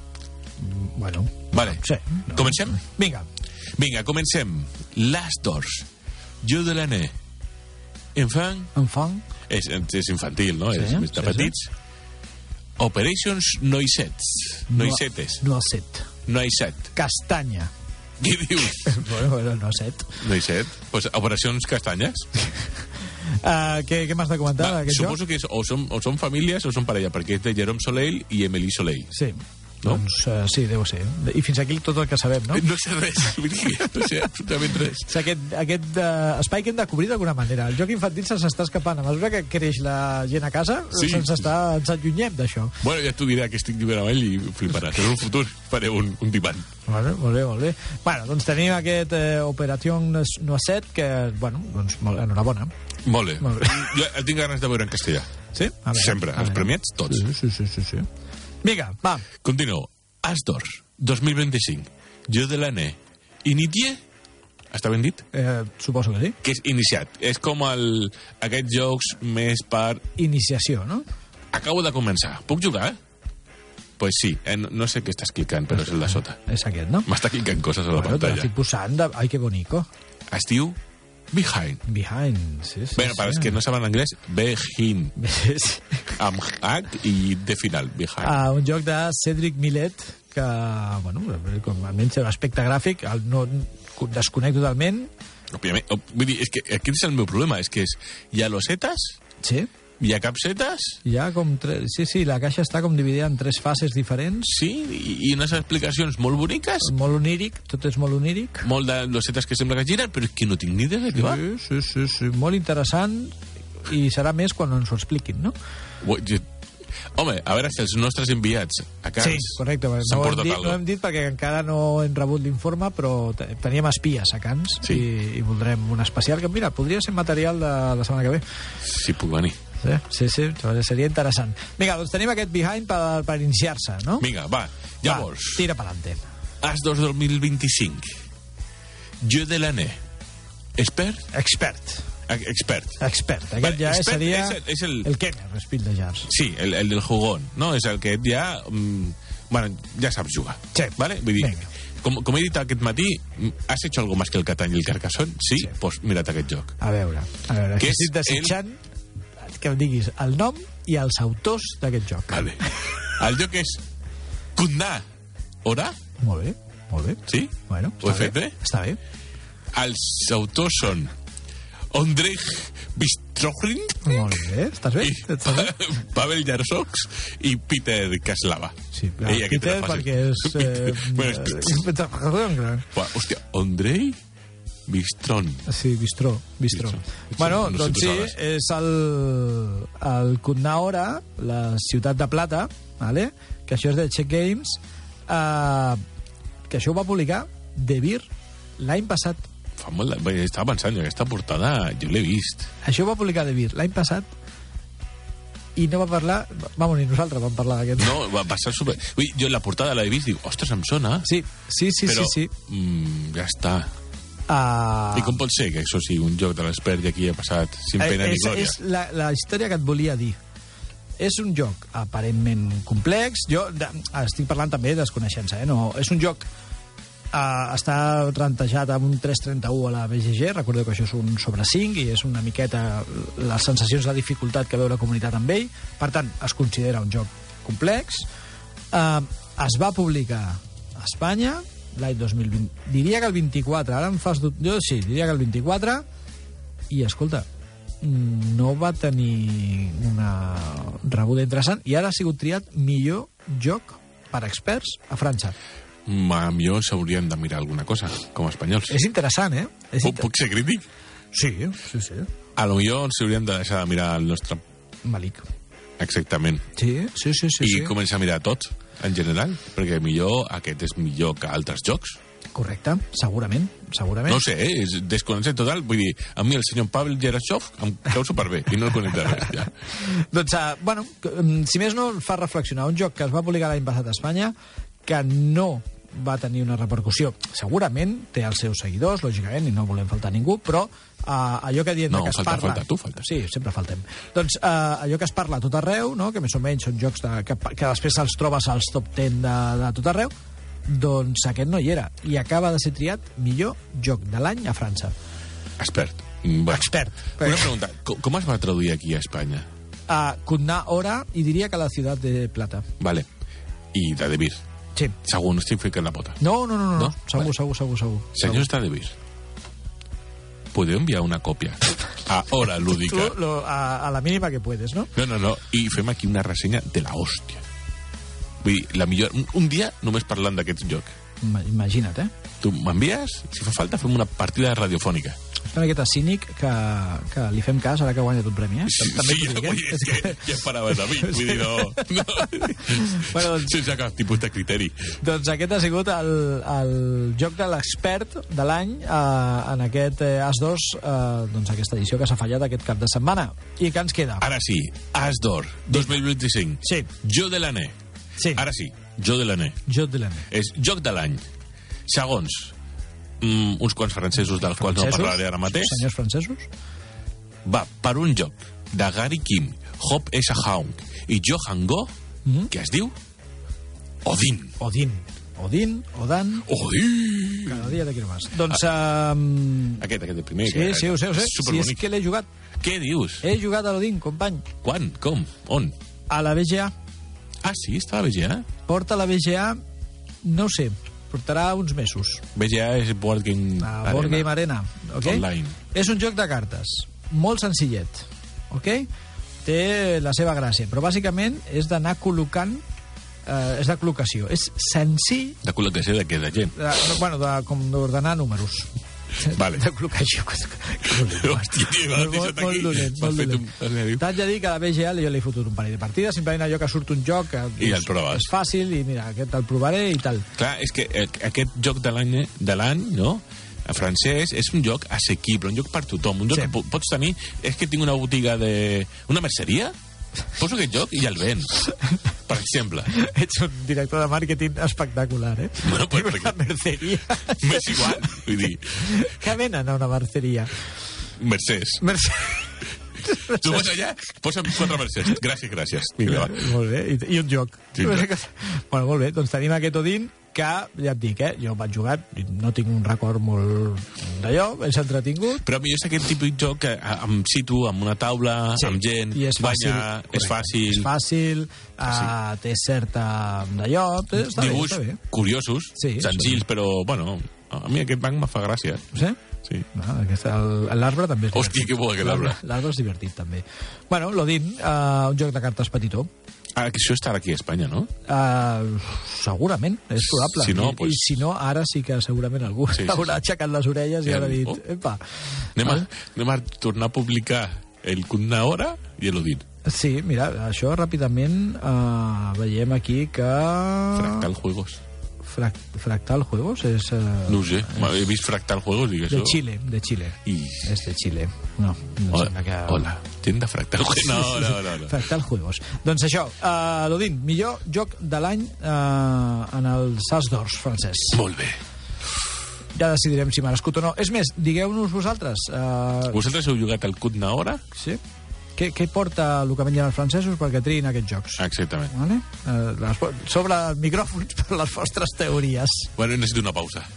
Bueno, Vale, sí. No. comencem? Vinga. Vinga, comencem. L'As d'Ors. Jo de l'Ané. Enfant. Enfant. És, és infantil, no? Sí, és més de sí, petits. Operations Noisets. Noisetes. No, no set. Noiset. Castanya. Què dius? bueno, bueno, no set. Noiset? Pues operacions castanyes. Uh, què què m'has de comentar Va, d'aquest suposo joc? que és, o, són, o són famílies o són parella, perquè és de Jerome Soleil i Emily Soleil. Sí. No? Doncs uh, sí, deu ser. I fins aquí tot el que sabem, no? No sé res, vull dir, no sé absolutament res. És aquest, aquest uh, espai que hem de cobrir d'alguna manera. El joc infantil se'ns està escapant. A mesura que creix la gent a casa, Sí. se'ns està, ens allunyem d'això. Bueno, ja t'ho diré que estic lliure amb ell i fliparàs. En un futur faré un, un divan. Molt bé, molt bé, molt bé. Bueno, doncs tenim aquest eh, Operació Noisette, que, bueno, doncs, molt, enhorabona. Molt bé. Molt bé. Jo el tinc ganes de veure en castellà. Sí? A veure, Sempre, a els veure. premiats, tots. Sí, sí, sí, sí, sí. Vinga, va. Continuo. As d'Ors, dos mil vint-i-cinc. Jo de l'Ané. Initie? Està ben dit? Eh, suposo que sí. Que és iniciat. És com el, aquests jocs més per... Iniciació, no? Acabo de començar. Puc jugar? Pues sí. Eh, no, no sé què estàs clicant, però és el de sota. És aquest, no? M'està clicant coses a la Bueno, te pantalla. l'estic posant de... Ai, que bonico. Es diu Behind. Behind, sí, sí. Bueno, per als que no saben anglès, Behind. Sí. Amb H i de final. Behind. Ah, un joc de Cedric Millet que, bueno, com almenys l'aspecte gràfic el no desconec totalment. Òbviament, òb- vull dir, és que aquest és el meu problema, és que és, hi ha losetes, Sí, hi ha capsetes, hi ha com tres... Sí, sí, la caixa està com dividida en tres fases diferents. sí, i, i unes explicacions molt boniques, Molt oníric, tot és molt oníric. molt de losetes que sembla que giren, però és que no tinc ni idea de què va. Sí, sí, sí, sí, molt interessant i serà més quan ens ho expliquin, no? Ui, jo- Home, a veure si els nostres enviats a Cans Sí, correcte. No s'han ho, hem portat dit, alguna no ho hem dit perquè encara no hem rebut l'informe, però te- teníem espies a Cans Sí. i, i voldrem un especial que, mira, podria ser material de la setmana que ve. Si puc venir. Sí, sí, sí, seria interessant. Vinga, doncs tenim aquest behind per, per iniciar-se, no? Vinga, va, llavors, Va, tira per endavant. As dos mil vint-i-cinc. Jo de l'Ané. Expert? Expert. Eh, Expert. Expert. Aquest Vale, ja expert seria és el- és el- el Kenner, Spiel de Jars. Sí, el, el del jugón, no? És el que ja... Mm, bueno, ja saps jugar. Sí. ¿Vale? Vull dir, Vinga. com, com he dit aquest matí, ¿has hecho algo más que el Catany i el Carcassonne? Sí? Sí. Pues mira't aquest joc. A veure, a veure, Que que és estic desitjant que em diguis el nom i els autors d'aquest joc. Vale. El joc és Kundà Ora, Molt bé, molt bé. sí? Bueno, Ho he està fet bé. bé? Està bé. Els autors són Ondrej Bistrogrin Molt bé, estàs bé? i Estàs bé? Pa Pavel Jarsoks i Peter Kaslava. Sí, clar, Ei, aquest Peter, era fàcil. perquè és... Eh, Bueno, és- eh, Buah, hòstia, Ondrej Bistron. Sí, Bistró. Bistró. Bistró. Bueno, No sé doncs tu sí, sabes. és el, el Kutnaora, la ciutat de plata, vale? Que això és de Check Games, eh, que això ho va publicar De Beer l'any passat. Fa molt de... Bé, estava pensant, jo, aquesta portada jo l'he vist. Això ho va publicar De Beer l'any passat i no va parlar... Vamos, ni nosaltres vam parlar d'aquest. No, va passar super... Ui, jo la portada l'he vist, dic, ostres, em sona. Sí, sí, sí, però, sí. sí. Mm, ja està. Uh, I com pot ser que això sigui un joc de l'expert i aquí ha passat sin pena ni és, glòria? és la, la història que et volia dir. És un joc aparentment complex. Jo de, estic parlant també de desconeixença, eh? No, és un joc... Uh, està rentejat amb un tres coma trenta-u a la B G G. Recordeu que això és un sobre cinc i és una miqueta les sensacions de dificultat que veu la comunitat amb ell. Per tant, es considera un joc complex. Uh, es va publicar a Espanya l'any dos mil vint. Diria que el vint-i-quatre. Ara em fas... dut- Jo sí, diria que el vint-i-quatre. I, escolta, no va tenir una rebuda interessant i ara ha sigut triat millor joc per experts a França. Ma, millor s'haurien de mirar alguna cosa, com a espanyols. És interessant, eh? És Puc, inter... puc ser crític? Sí, sí, sí. A lo millor ens hauríem de deixar de mirar el nostre... Malik. Exactament. Sí, sí, sí. sí, I sí. començar a mirar tot, en general, perquè millor aquest és millor que altres jocs. Correcte, segurament, segurament. No ho sé, eh? És desconeixent total. Vull dir, a mi el senyor Pavel Gerashov em cau superbé i no el conec de res, ja. Doncs, uh, bueno, si més no, fa reflexionar. Un joc que es va publicar l'any passat a Espanya, que no va tenir una repercussió. Segurament té els seus seguidors, lògicament, i no volem faltar ningú, però uh, allò que diem No, que es falta, parla... falta, tu faltes. Sí, sempre faltem. Doncs uh, allò que es parla a tot arreu, no? Que més o menys són jocs de, que, que després els trobes als top deu de, de tot arreu, doncs aquest no hi era. I acaba de ser triat millor joc de l'any a França. Expert. Mm, Bueno. Expert. Una pregunta, com, com es va traduir aquí a Espanya? A Kutnaora, i diria que la ciutat de Plata. Vale. I de De Beer. Sí. Segur, no estic ficant la pota. No, no, no, no. No? no. Segur, Vale. segur, segur, segur. Senyors de De Beer, podeu enviar una còpia a Hora Lúdica? Tu, lo, a, a la mínima que puedes, ¿no? No, no, no. I fem aquí una ressenya de la hòstia. Vull dir, la millor... Un, un dia només parlant d'aquest joc. Ima- Imagina't, eh? Tu m'envies? Si fa falta, fem una partida radiofònica. És una miqueta cínic que, que li fem cas ara que ha guanyat un premi, eh? Sí, També sí, t'ho dic, vull dir, és que ja esperaves a mi. Vull dir, no... no. Bueno, doncs- Sense cap tipus de criteri. Doncs aquest ha sigut el, el joc de l'expert de l'any eh, en aquest eh, As dos, eh, doncs aquesta edició que s'ha fallat aquest cap de setmana. I què ens queda? Ara sí, As d'Or, dos mil vint-i-cinc. Sí. Jo de l'Ané. Sí. Ara sí, Jo de l'Ané. Joc de l'any. És joc de l'any. Segons mm, uns quants francesos dels quals no parlaré ara mateix, Senyors francesos? va per un joc de Gary Kim, Hop Eshahaung i Johan Go, Mhm. que es diu Odin. Odin. Odin, Odan, Odin! cada dia te quiero más. Doncs... Um... Aquest, aquest el primer. Sí, que sí, ho sé, ho sé. és Si és superbonic. que l'he jugat. Què dius? He jugat a l'Odin, company. Quan? Com? On? A la B G A. Ah, sí? Està a la B G A? Porta la B G A, no ho sé, portarà uns mesos. B G A és Board Game A Arena. Board Game Arena. Okay? Online. És un joc de cartes, molt senzillet. Okay? Té la seva gràcia, però bàsicament és d'anar col·locant, eh, és de col·locació. És senzill, De col·locació de què? De gent? de, no, bueno, de, com d'ordenar números. Vale. De col·locació. Hòstia, tio, m'has molt, deixat molt aquí. dolent, M'has molt fet dolent. un- un- T'haig de dir que a la B G A jo li he fotut un parell de partides, simplement allò que surt un joc que I el proves. és fàcil i mira, aquest el provaré i tal. Clar, és que eh, aquest joc de l'any, de l'any, no?, en francès, és un joc assequible, un joc per tothom, un joc Sí. que po- pots tenir... És que tinc una botiga de... Una merceria? Poso aquest joc i el ven, per exemple. Ets un director de màrqueting espectacular, eh? Bueno, pues, Una merceria. M'és igual, vull dir, Què venen a una merceria? mercès. Merce... Tu vas allà, posa'm quatre mercès. Gràcies, gràcies. Vinga, va. Molt bé, i, i un joc. Sí, clar. Bueno, molt bé, doncs tenim aquest Odin que, ja et dic, eh, jo vaig jugar, no tinc un record molt d'allò, és entretingut. Però millor és aquest tipus de joc que eh, em situo amb una taula, Sí, amb gent, i és fàcil, banya, és correcte. fàcil, És fàcil, uh, té certa d'allò, té- està bé, dibuix està bé. curiosos, Sí, senzills, però, bueno, a mi aquest banc me fa gràcia. Sí? Sí. No, aquesta- el- L'arbre també és Hòstia, divertit. que bo, aquest arbre. L'arbre és divertit, també. Bueno, l'Odin, uh, un joc de cartes petitó. Ah, que això estarà aquí a Espanya, no? Uh, segurament, és probable. Si no, I, pues... I si no, ara sí que segurament algú sí, sí, haurà sí. aixecat les orelles i Ja haurà dit, oh. epa. Anem a, anem a tornar a publicar el Cunna Hora i l'Odin. Sí, mira, això ràpidament uh, veiem aquí que... Fractal Juegos. Frac Fractal Juegos és... Uh, no ho sé, he vist Fractal Juegos i de això... Xile, de Xile. I... És de Xile. No, no hola, sembla que... hola, tienda Fractal Juegos. No, no, no, no. Fractal Juegos. Doncs això, uh, l'Odin, millor joc de l'any uh, en el Sals d'Ors francès. Molt bé. Ja decidirem si m'ha nascut o no. És més, digueu-nos vosaltres... Uh... Vosaltres heu jugat al Cunna Hora? Sí. Què, què porta el que mengen els francesos perquè triïn aquests jocs? Exactament. Vale? Uh, les, sobre micròfons per les vostres teories. Bueno, necessito una pausa.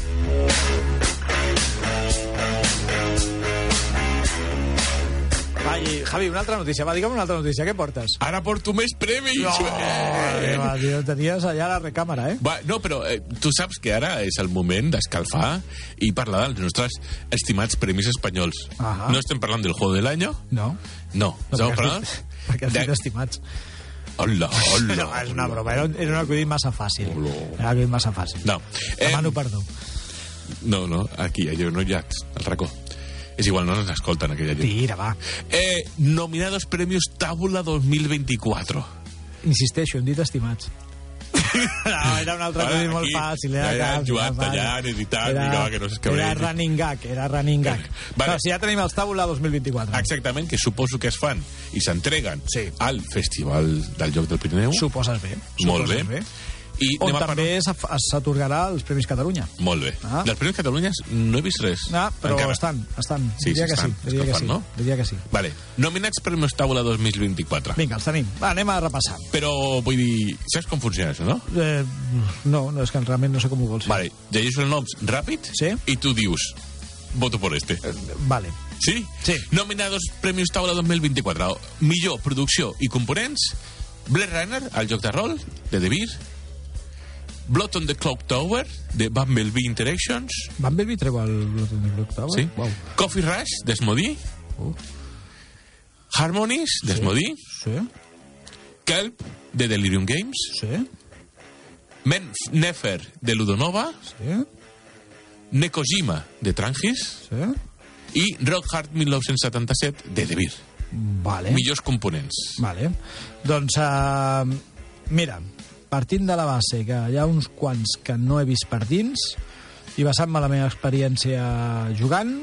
Va, i, Javi, una altra notícia. Va, digue'm una altra notícia. Què portes? Ara porto més premis! No, eh! va, tio, tenies allà la recàmera, eh? Va, no, però eh, tu saps que ara és el moment d'escalfar i parlar dels nostres estimats premis espanyols. Ahà. No estem parlant del Juego del Año? No. No. no Estem perquè parlant... has dit, perquè has dit de... estimats. Hola, hola. No, és una broma. Era un, era un acudit massa fàcil. Hola. Era un acudit massa fàcil. No. Demano Eh, perdó. no, no, aquí, allò no hi ha, al racó. És igual, no ens escolten aquella gent. Tira, va. Eh, nominados premios Tábula dos mil veinticuatro. Insisteixo, hem dit estimats. No, era un altre acudit molt fàcil. Era, Era cap, Joan era Tallanes i tal, era, mira, que no sé què era veure. running gag, era running gag. Vale. No, si ja tenim els Tàbula dos mil vint-i-quatre. Exactament, que suposo que es fan i s'entreguen Sí. al Festival del Joc del Pirineu. Suposes bé. Molt suposes bé. bé. I On anem a també parlar... s'af- s'atorgarà els Premis Catalunya. Molt bé. Ah. Dels Premis Catalunya no he vist res. Ah, però encara. estan, estan. Sí, diria sí, que estan. sí, diria que Escalfant, sí. no? Diria que sí. Vale. Nominats Premis Taula dos mil vint-i-quatre. Vinga, els tenim. Va, anem a repassar. Però, vull dir, saps com funciona això, no? Eh, no, no, és que realment no sé com ho vols fer. Vale, llegeixo els noms ràpid Sí. i tu dius, voto por este. Vale. Sí? Sí. Nominados Premis Taula dos mil vint-i-quatre. Millor producció i components, Blade Runner, el joc de rol, de De Beer, Blood on the Clock Tower, de Bumblebee Interactions, Bumblebee treu el Blood Clock Tower? sí? Wow. Coffee Rush, d'Esmodí, Uh. Harmonies, d'Esmodí, Sí, Kelp, de Delirium Games, sí, Men Nefer, de Ludonova, sí, Nekojima, de Trangis, sí. i Rock Hard mil nou-cents setanta-set, de De Beer. Vale. Millors components. Vale. Doncs, uh, mira, partint de la base que hi ha uns quants que no he vist per dins i basant-me la meva experiència jugant,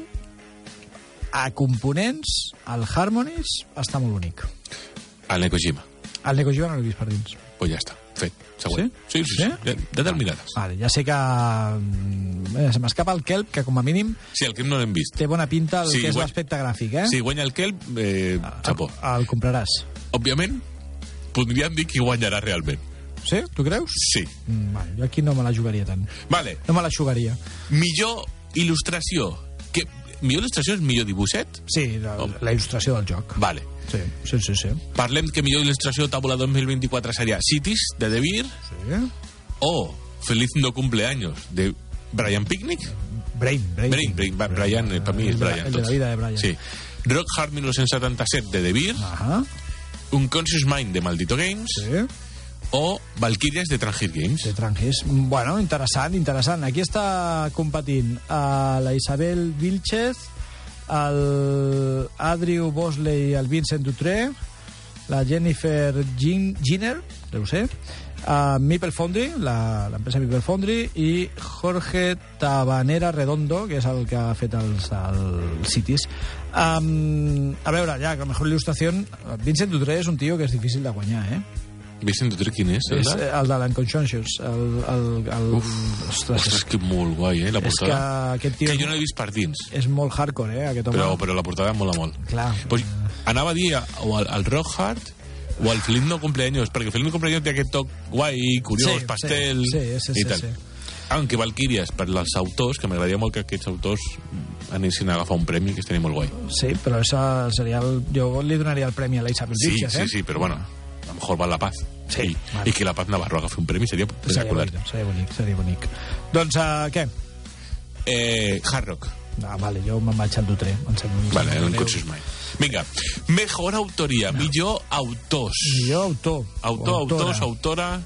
a components, el Harmonies està molt bonic. El Nekojima. El Nekojima no l'he vist per dins. Pues ja està, fet. Següent. Sí? Sí, sí, sí. Sí? sí. Determinades. Vale, ja sé que eh, se m'escapa el Kelp, que com a mínim Sí, el Kelp no l'hem vist. té bona pinta el Sí, que és guany- l'aspecte gràfic, eh? Si guanya el Kelp, eh, xapó. El, el compraràs. Òbviament, podríem dir qui guanyarà realment. Sí? Tu creus? Sí. Mm, vale, jo aquí no me la jugaria tant. Vale. No me la jugaria. Millor il·lustració. Que, millor il·lustració és millor dibuixet? Sí, la, Oh. la il·lustració del joc. Vale. Sí, sí, sí. sí. Parlem que millor il·lustració Tàbula dos mil vint-i-quatre seria Cities, de De Beer, sí. o Feliz no cumpleaños, de Brian Picnic. Brain, Brain. Brain, Brain, va, Brian, eh, per mi és El de la- Brian. El de la tots. vida de Brian. Sí. Rock Hard mil nou-cents setanta-set, de De Beer, Ahà, Unconscious Mind, de Maldito Games, sí. o Valkyrias, de Trangir Games. Sí, tranquils. Bueno, interessant, interessant. Aquí està competint a la Isabel Vilchez, el Adriu Bosley i el Vincent Dutré, la Jennifer Gin Giner, deu ser, a Maple Foundry, la- l'empresa Maple Foundry, i Jorge Tabanera Redondo, que és el que ha fet els, els Cities. Um, a veure, ja, que mejor il·lustració... Vincent Dutré és un tio que és difícil de guanyar, eh? Vicent Dutré, quin és? El És de? eh, el de l'Unconscious. El, el, el, Uf, ostres, ostres, que molt guai, eh, la és que portada. aquest tio Que jo no l'he vist per dins, és molt hardcore, eh, aquest home. però, però la portada mola molt. Clar. Pues, anava a dir o al, al Rock Hard o al Feliz no cumpleaños, perquè el Feliz no cumpleaños té aquest toc guai, curiós, Sí, pastel sí, sí, sí, i sí, tal. sí. Aunque Valkyrias, per als autors, que m'agradaria molt que aquests autors anessin a agafar un premi, que estaria molt guai. Sí, però això seria el... jo li donaria el premi a la Isabel Sí, Vilchez, sí, eh? sí, però bueno, a lo mejor va la Paz. Sí, I, vale. i que la Paz Navarro agafi un premi seria Seria espectacular. bonic, seria bonic, seria bonic. Doncs, uh, què? Eh, Hard Rock. Ah, vale, jo me'n vaig al Dutré. Em sembla, em Vale, sembla el greu. Unconscious Mind. Vinga, mejor autoria, no. millor autors. Millor autor. Autor, autors, autora...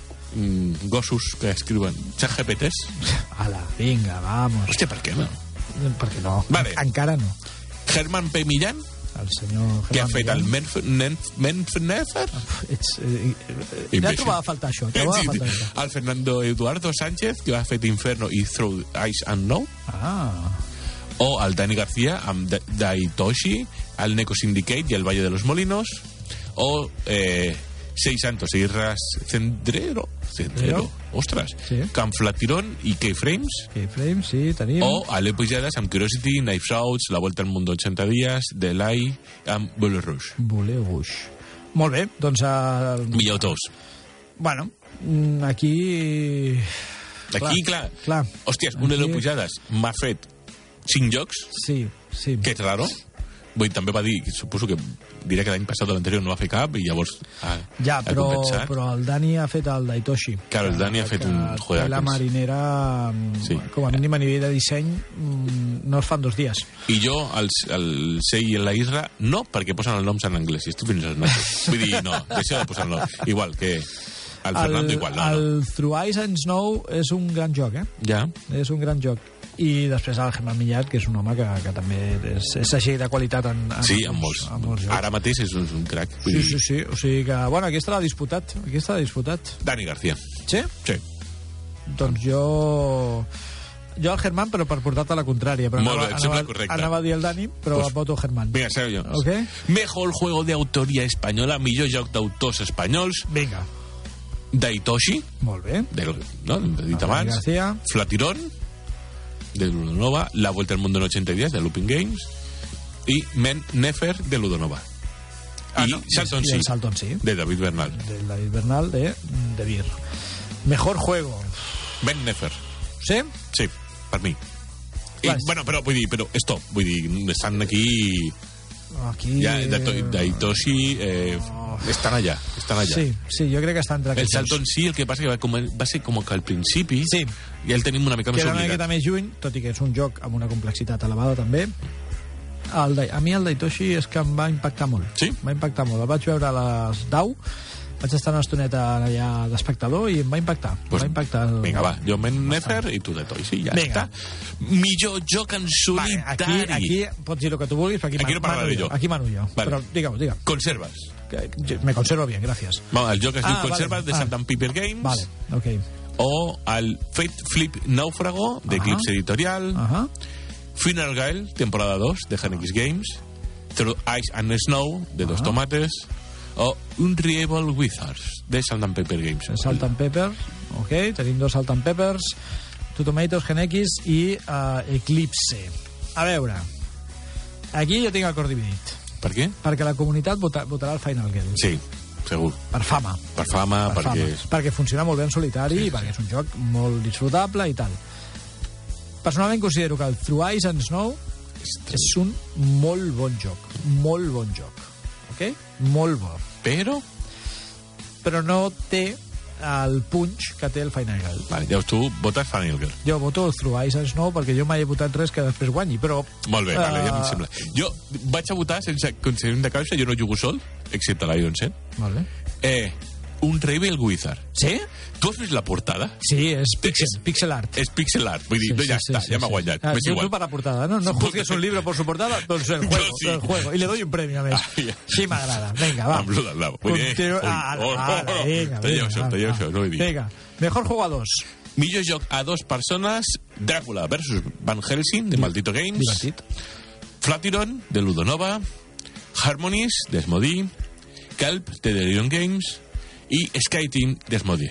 Mm, gossos que escriuen xat G P Ts. Ala, vinga, vamos. Hòstia, per què no? Per què no? Vale. Encara no. Germán P. Millán, el senyor que ha Germán fet el Millán. Menfnefer. Ets, eh, eh, ja trobava a faltar això. Trobava a faltar això. El Fernando Eduardo Sánchez, que ha fet Inferno i Through Ice and Snow. Ah. O el Dani García amb Da- Daitoshi, el Neko Syndicate i el Valle de los Molinos. O eh, Seis Santos e Irras Cendrero. Cendrero. Ostres. Sí. Canflatirón i Keyframes. Keyframe, sí, tenim. O Ale Pujades amb Curiosity, Knives Out, La Vuelta al Mundo ochenta días, The Lie amb Bullet Rouge. Voler Bush. Molt bé, doncs... Uh, Millor autors. bueno, mm, aquí... Aquí, clar, clar. hòsties, un Aquí- Ale Pujades m'ha fet cinc jocs, Sí, sí. que és raro. Vull dir, també va dir, suposo que diré que l'any passat o l'anterior no va fer cap i llavors ha, Ja, ha però, compensat. però el Dani ha fet el Daitoshi. Claro, el Dani ha fet que un joder. La marinera, Sí. sí. com a mínim a nivell de disseny, mm, no es fan dos dies. I jo, el, el Sei i la Isra, no, perquè posen els noms en anglès i estic fins als nassos. Vull dir, no, deixa de posar el nom. Igual que el Fernando, igual, no, el no. Through Ice and Snow és un gran joc, eh? Ja. És un gran joc. I després el Germán Millat, que és un home que, que també és, és així de qualitat en, en, Sí, amb molts. en molts jocs. Ara mateix és un, un crac. Vull Sí, dir, sí, sí. O sigui que, bueno, aquí estarà disputat. Aquí estarà disputat. Dani García. Sí? Sí. Doncs jo... Jo el Germán, però per portar-te la contrària. Però Molt bé, anava, em sembla anava, correcte. anava a dir el Dani, però Pues- pues, voto Germán. Vinga, Sergio. Ok? Mejor juego de autoria espanyola, millor joc d'autors espanyols, Vinga. Daitoshi, Molt bé. del, no, hem dit Dani abans, García. Flatirón, de Ludonova, La Vuelta al Mundo en ochenta días, de Looping Games, i Men Nefer, de Ludonova. Ah, I no, Salton i Sí, el Salton Sí, de David Bernal. del David Bernal, de, de Vir. Mejor juego. Ben Nefer, Sí? sí, per mi. I, Clar, bueno, però, vull dir, però, stop, vull dir, estan aquí... Aquí... Ja, Daitoshi, eh, estan allà, estan allà. Sí, sí, jo crec que està entre El aquests dos. Salton sí, el que passa que va, com, va ser com que al principi Sí. ja el tenim una mica més Queda una oblidat. miqueta més lluny, tot i que és un joc amb una complexitat elevada també. El, Dai- a mi el Daitoshi és que em va impactar molt. Sí? Em va impactar molt. El vaig veure a les deu, vaig estar una estoneta allà d'espectador i em va impactar. Pues, em va impactar el... Vinga, va, jo Men Nefer i tu de Toy, ja Vinga. està. Millor joc en Vale, solitari. aquí, aquí pots dir el que tu vulguis, però aquí, Aquí no mano parlaré jo. jo. Aquí mano jo. Vale. Però digue-ho, digue-ho. Conservas. Que- que- Me conservo bien, gracias. Bueno, el joc es Ah, diu vale. Conservas, de Ah. Salt and Pepper Games. Vale, ok. O el Fate Flip Náufrago, de Ajá. Eclipse Editorial. Ajá. Final Gale, temporada dos, de Genix Games. Through Ice and Snow, de Dos Tomates. O Unreable Wizards, de Salt and Pepper Games. Salt and Pepper, ok, tenim dos Salt and Peppers, Two Tomatoes, Gen X i uh, Eclipse. A veure, aquí jo tinc el cor dividit, Per què? perquè la comunitat vota, votarà el Final Girl. Sí, segur. Per fama. Per fama, Per perquè... fama. Perquè funciona molt bé en solitari i perquè és un joc molt disfrutable i tal. Personalment considero que el Through Ice and Snow és un molt bon joc. Molt bon joc. Ok? Molt bo. Però... Però no té el punch que té el Final Girl. Vale, llavors tu votes Final Girl. Jo voto el Through Ice and Snow perquè jo mai he votat res que després guanyi, però... Molt bé, uh... vale, ja em Eh, sembla. Jo vaig a votar sense coneixement de causa, jo no jugo sol, excepte l'Iron set. Molt bé. Eh, un Rebel Wizard. Sí? Tu has vist la portada? Sí, és pixel, És- pixel art. És pixel art, vull dir, Sí, no, ja sí, està, sí, ja sí, m'ha sí. guanyat. Ah, M'és yo igual. tú para la portada, ¿no? No juzgues un libro por su portada, doncs el juego, sí. el juego. Y le doy un premio a més. Ah, ja. Sí m'agrada. Vinga, va. Amb lo del lado. Vull dir, Continu- ui, Ah, oh, ara, oh, oh. vinga, Talleu vinga, això, va, talleu va. això, no ho he dit. Vinga, mejor juego a dos. Millor joc a dos persones, Dràcula versus Van Helsing, de Maldito Games. Divertit. Flatiron, de Ludonova. Harmonies, de Asmodee. Kelp, de Delirium Games. I Skyteam, de Asmodee.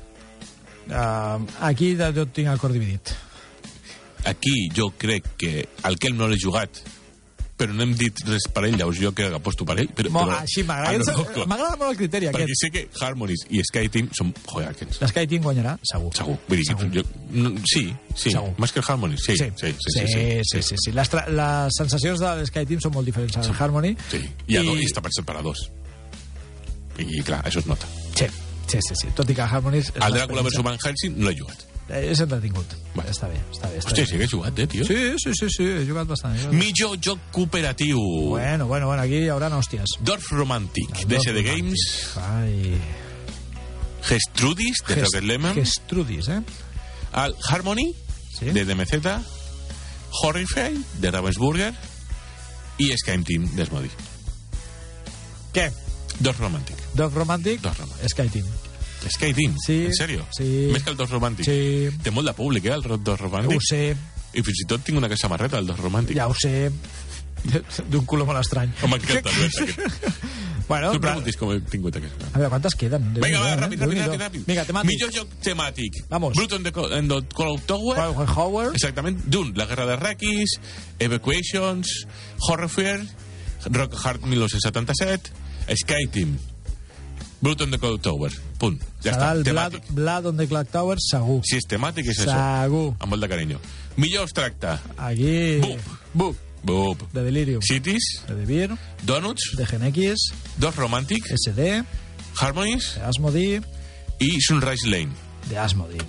Uh, aquí de- jo tinc el cor dividit. Aquí jo crec que el Kelp no l'he jugat, però no hem dit res per ell, llavors jo crec que aposto per ell. Però, Mo, però, així a m'agrada. lo loco. M'agrada molt el criteri Perquè aquest. sé que Harmonies i Skyteam són joiaquens. L'Sky Team guanyarà, segur. Segur. Vull dir, Segur. jo, no, sí, sí. Segur. Més que el Harmonies, sí. Sí, Sí, sí, sí, sí, sí, sí. Les, tra- les sensacions de l'Sky Team són molt diferents a l'Harmony. Sí, i, a do, i està pensat per a dos. I clar, això es nota. Sí, sí, sí, sí. Tot i que Harmony... és El Dràcula l'experiència. versus Van Helsing no l'he jugat. És entretingut. Vale. Està bé, està bé. Està Hòstia, bé. sí que he jugat, eh, tio? Sí, sí, sí, sí, he jugat bastant. He jugat... Millor joc cooperatiu. Bueno, bueno, bueno, aquí hi haurà hòsties. Dorf Romantic, D S D Games. Ai... Gestrudis, de Gest- Rocket Lemon. Gestrudis, eh? Al Harmony, Sí. de D M Z. Horrify, de Ravensburger. I Skyrim Team, d'Esmodi. Què? Dorf Romantic. Dog Romantic? Dog Romantic. Skyteam. Sky Team, Sí, en sèrio? sí. Més que el Dos Romàntic. Sí. Té molt de públic, eh, el Dos Romàntic. Ho sé, I fins i tot tinc una samarreta del Dos Romàntic. ja ho sé. D'un color molt estrany. Oh, m'encanta, ves, aquest. Bueno, No em va, preguntis com he tingut aquest. a veure, quantes queden? Vinga, va, Déu-n'hi-do, eh? ràpid, ràpid, Déu-n'hi-do. ràpid, ràpid. Vinga, temàtic. Millor joc temàtic. Vamos. Bruton de, Co- en the Cloud Tower. Howard. Exactament. Dune, la guerra de Rakis, Evacuations, Horrorfare, Rock Hard mil nou-cents setanta-set, Skyteam, Bruton de Cloud Tower. Punt. Ja Serà està. el Blood, Temàtic. Blood on the Clock Tower, segur. Si és temàtic, és això. Segur. Amb molt de carinyo. Millor abstracte. Aquí... Bup. Bup. Bup. De Delirium. Cities, De Devir. Donuts, De Gen X. Dos Romantic, S D. Harmonies De Asmodee. i Sunrise Lane. De Asmodee.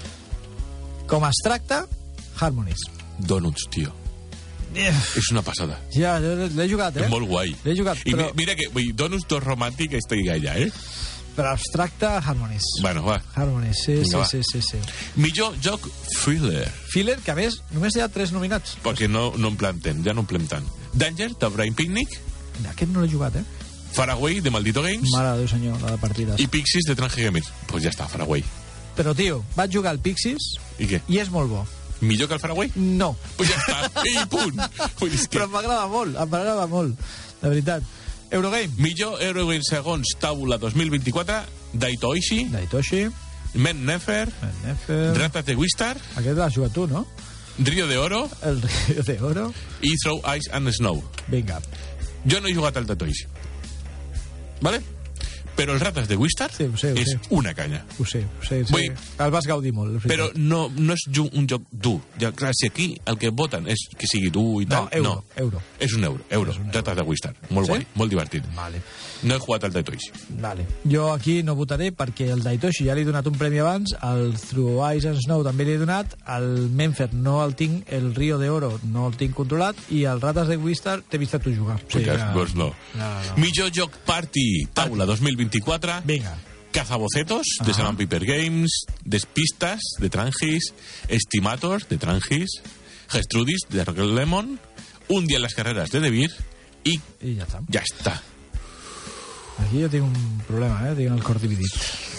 Com es tracta, Harmonies. Donuts, tio. És una passada. Ja, jo l'he jugat, eh? És molt guai. L'he jugat, I però, mi- mira que, vull dir, Donuts dos Romàntic estic allà, eh? però abstracte, Harmonies. Bueno, va. Harmonies, sí, Vinga, va. sí, sí, sí, sí. Millor joc thriller. Filler, que a més, només hi ha tres nominats. Perquè no, no en plantem, ja no en plem tant. Danger, de Brain Picnic. Aquest no l'he jugat, eh? Faraway, de Maldito Games. Mare de Déu, senyor, la de partides. I Pixies, de Trange Gamers. Pues ja està, Faraway. Però, tio, vaig jugar al Pixies I què? i és molt bo. Millor que el Faraway? No, Pues ja està, i punt. Vull dir, és que... però m'agrada molt, em m'agrada molt, de veritat. Eurogame, Millor Eurogame segons taula dos mil vint-i-quatre, Daito Oishi, Daitoshi, Men Nefer, Nefer... Rata de Wistar, Aquest l'has jugat tu, no? Río de Oro El Río de Oro. i Throw Ice and Snow. Vinga. Jo no he jugat al Daito Oishi. ¿Vale? Però el Ratas de Wistar Sí, ho sé, ho és sé. una canya. Ho sé, ho sé. Sí. Vull- El vas gaudir molt. és Però veritat. no, no és ju- un joc dur. Ja, clar, si aquí el que voten és que sigui dur i tal... No, euro, euro. És un euro, euro. És un euro. Ratas de Wistar. Molt Sí? guai, molt divertit. Vale. No he jugat al Daito Oishi. Vale. Jo aquí no votaré perquè el Daitoshi ja li he donat un premi abans, el Through Ice and Snow també li he donat, el Menfer no el tinc, el Río de Oro no el tinc controlat i el Ratas de Wistar t'he vist a tu jugar. Sí, ja, doncs no. No, no. Millor joc party, taula dos mil vint-i-quatre. Vinga. Cazabocetos, de Ajá. Salman Paper Games, Despistas, de Trangis, Estimator, de Trangis, Gestrudis, de Rocket Lemon, Un día en las carreras, de Devir, i I ja està. ja està. Aquí jo tinc un problema, eh? Tinc el cor dividit.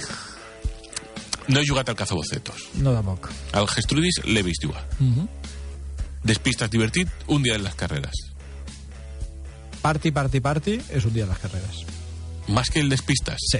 No he jugat al Cazabocetos. No tampoc. Al Gestrudis l'he vist jugar. Uh -huh. Despistas divertit, Un día en las carreras. Party, party, party és un dia de les carreres. Más que el Despistas. Sí.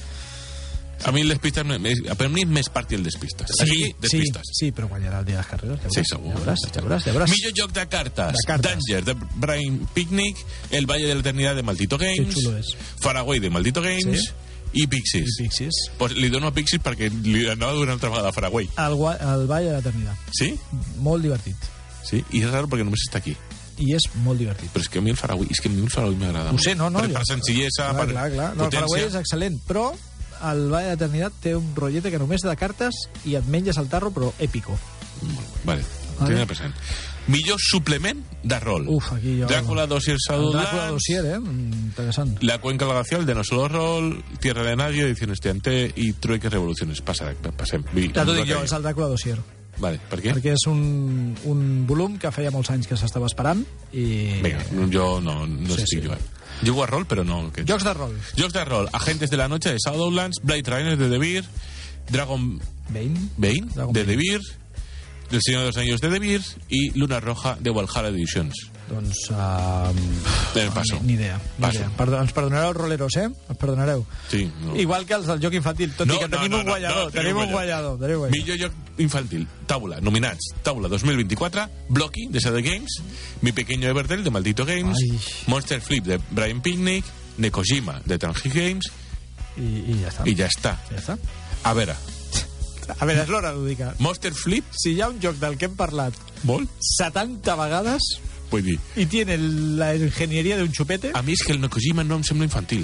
A mi el Despistas, me- me- per mi és més party el Despistas. Sí, Aquí, Despistas. sí, sí, però guanyarà el dia de les carreres. Ja Sí, veuràs, segur. Ja veuràs, ja veuràs, ja veuràs. Millor joc de cartes. De cartes. Danger, de Brain Picnic, El Valle de la Eternidad, de Maldito Games, xulo és. Faraway, de Maldito Games, Sí. i Pixies. I Pixies. Pues li dono a Pixies perquè li anava una altra vegada a Faraway. El, gua- el Vall de l'Eternitat. Sí? Molt divertit. Sí? I és raro perquè només està aquí. I és molt divertit. Però és que a mi el Faraway, és que a mi el Faraway m'agrada. Ho sé, no, no, Per, jo- per senzillesa, Clar, per clar, clar. No, el Faraway és excel·lent, però el Vall de l'Eternitat té un rotllete que només de cartes i et menges el tarro, però èpico. Vale, Vale. tenia present. Millor suplement de rol. Uf, aquí jo... Drácula Dossier El Shadowlands, Dràcula Dossier, eh? Mm, Interessant. La Cuenca Glacial de No Solo Roll, Tierra de Nadie, Ediciones T N T i Trueque Revoluciones. Passa, passem. Vi- Ja t'ho dic jo, calle. és el Dràcula Dossier. Vale, per què? Perquè és un, un volum que feia molts anys que s'estava esperant i... Vinga, jo no, no Sí, estic sí. jugant. Jugo a rol, però no... aquest. Jocs de rol. Jocs de rol. Agentes de la Noche de Shadowlands, Blade Runner de Devir, Dragon Bane. Bane Dragon de Bane. Devir, El Señor de los Anillos de Devir i Luna Roja de Valhalla Editions. Doncs... Uh, Eh, passo. Ni, ni idea. Ni Passo. idea. Perdó, ens perdonareu, roleros, eh? Ens perdonareu. Sí, no. Igual que els del joc infantil, tot No, i que no, tenim no, un no, guanyador. no, tenim un guanyador. Tenim un guanyador. Millor joc infantil. Taula, nominats. Taula dos mil vint-i-quatre, Blocky, de Shadow Games, Mi Pequeño Everdell, de Maldito Games, Ai. Monster Flip, de Brian Picnic, Nekojima, de Trangi Games, I, I ja està. i ja està. Ja està. A veure, A veure, és l'hora lúdica. Monster Flip, Si hi ha un joc del que hem parlat molt, setanta vegades vull dir, i tiene la ingeniería de un chupete, a mi és que el Nekojima no em sembla infantil.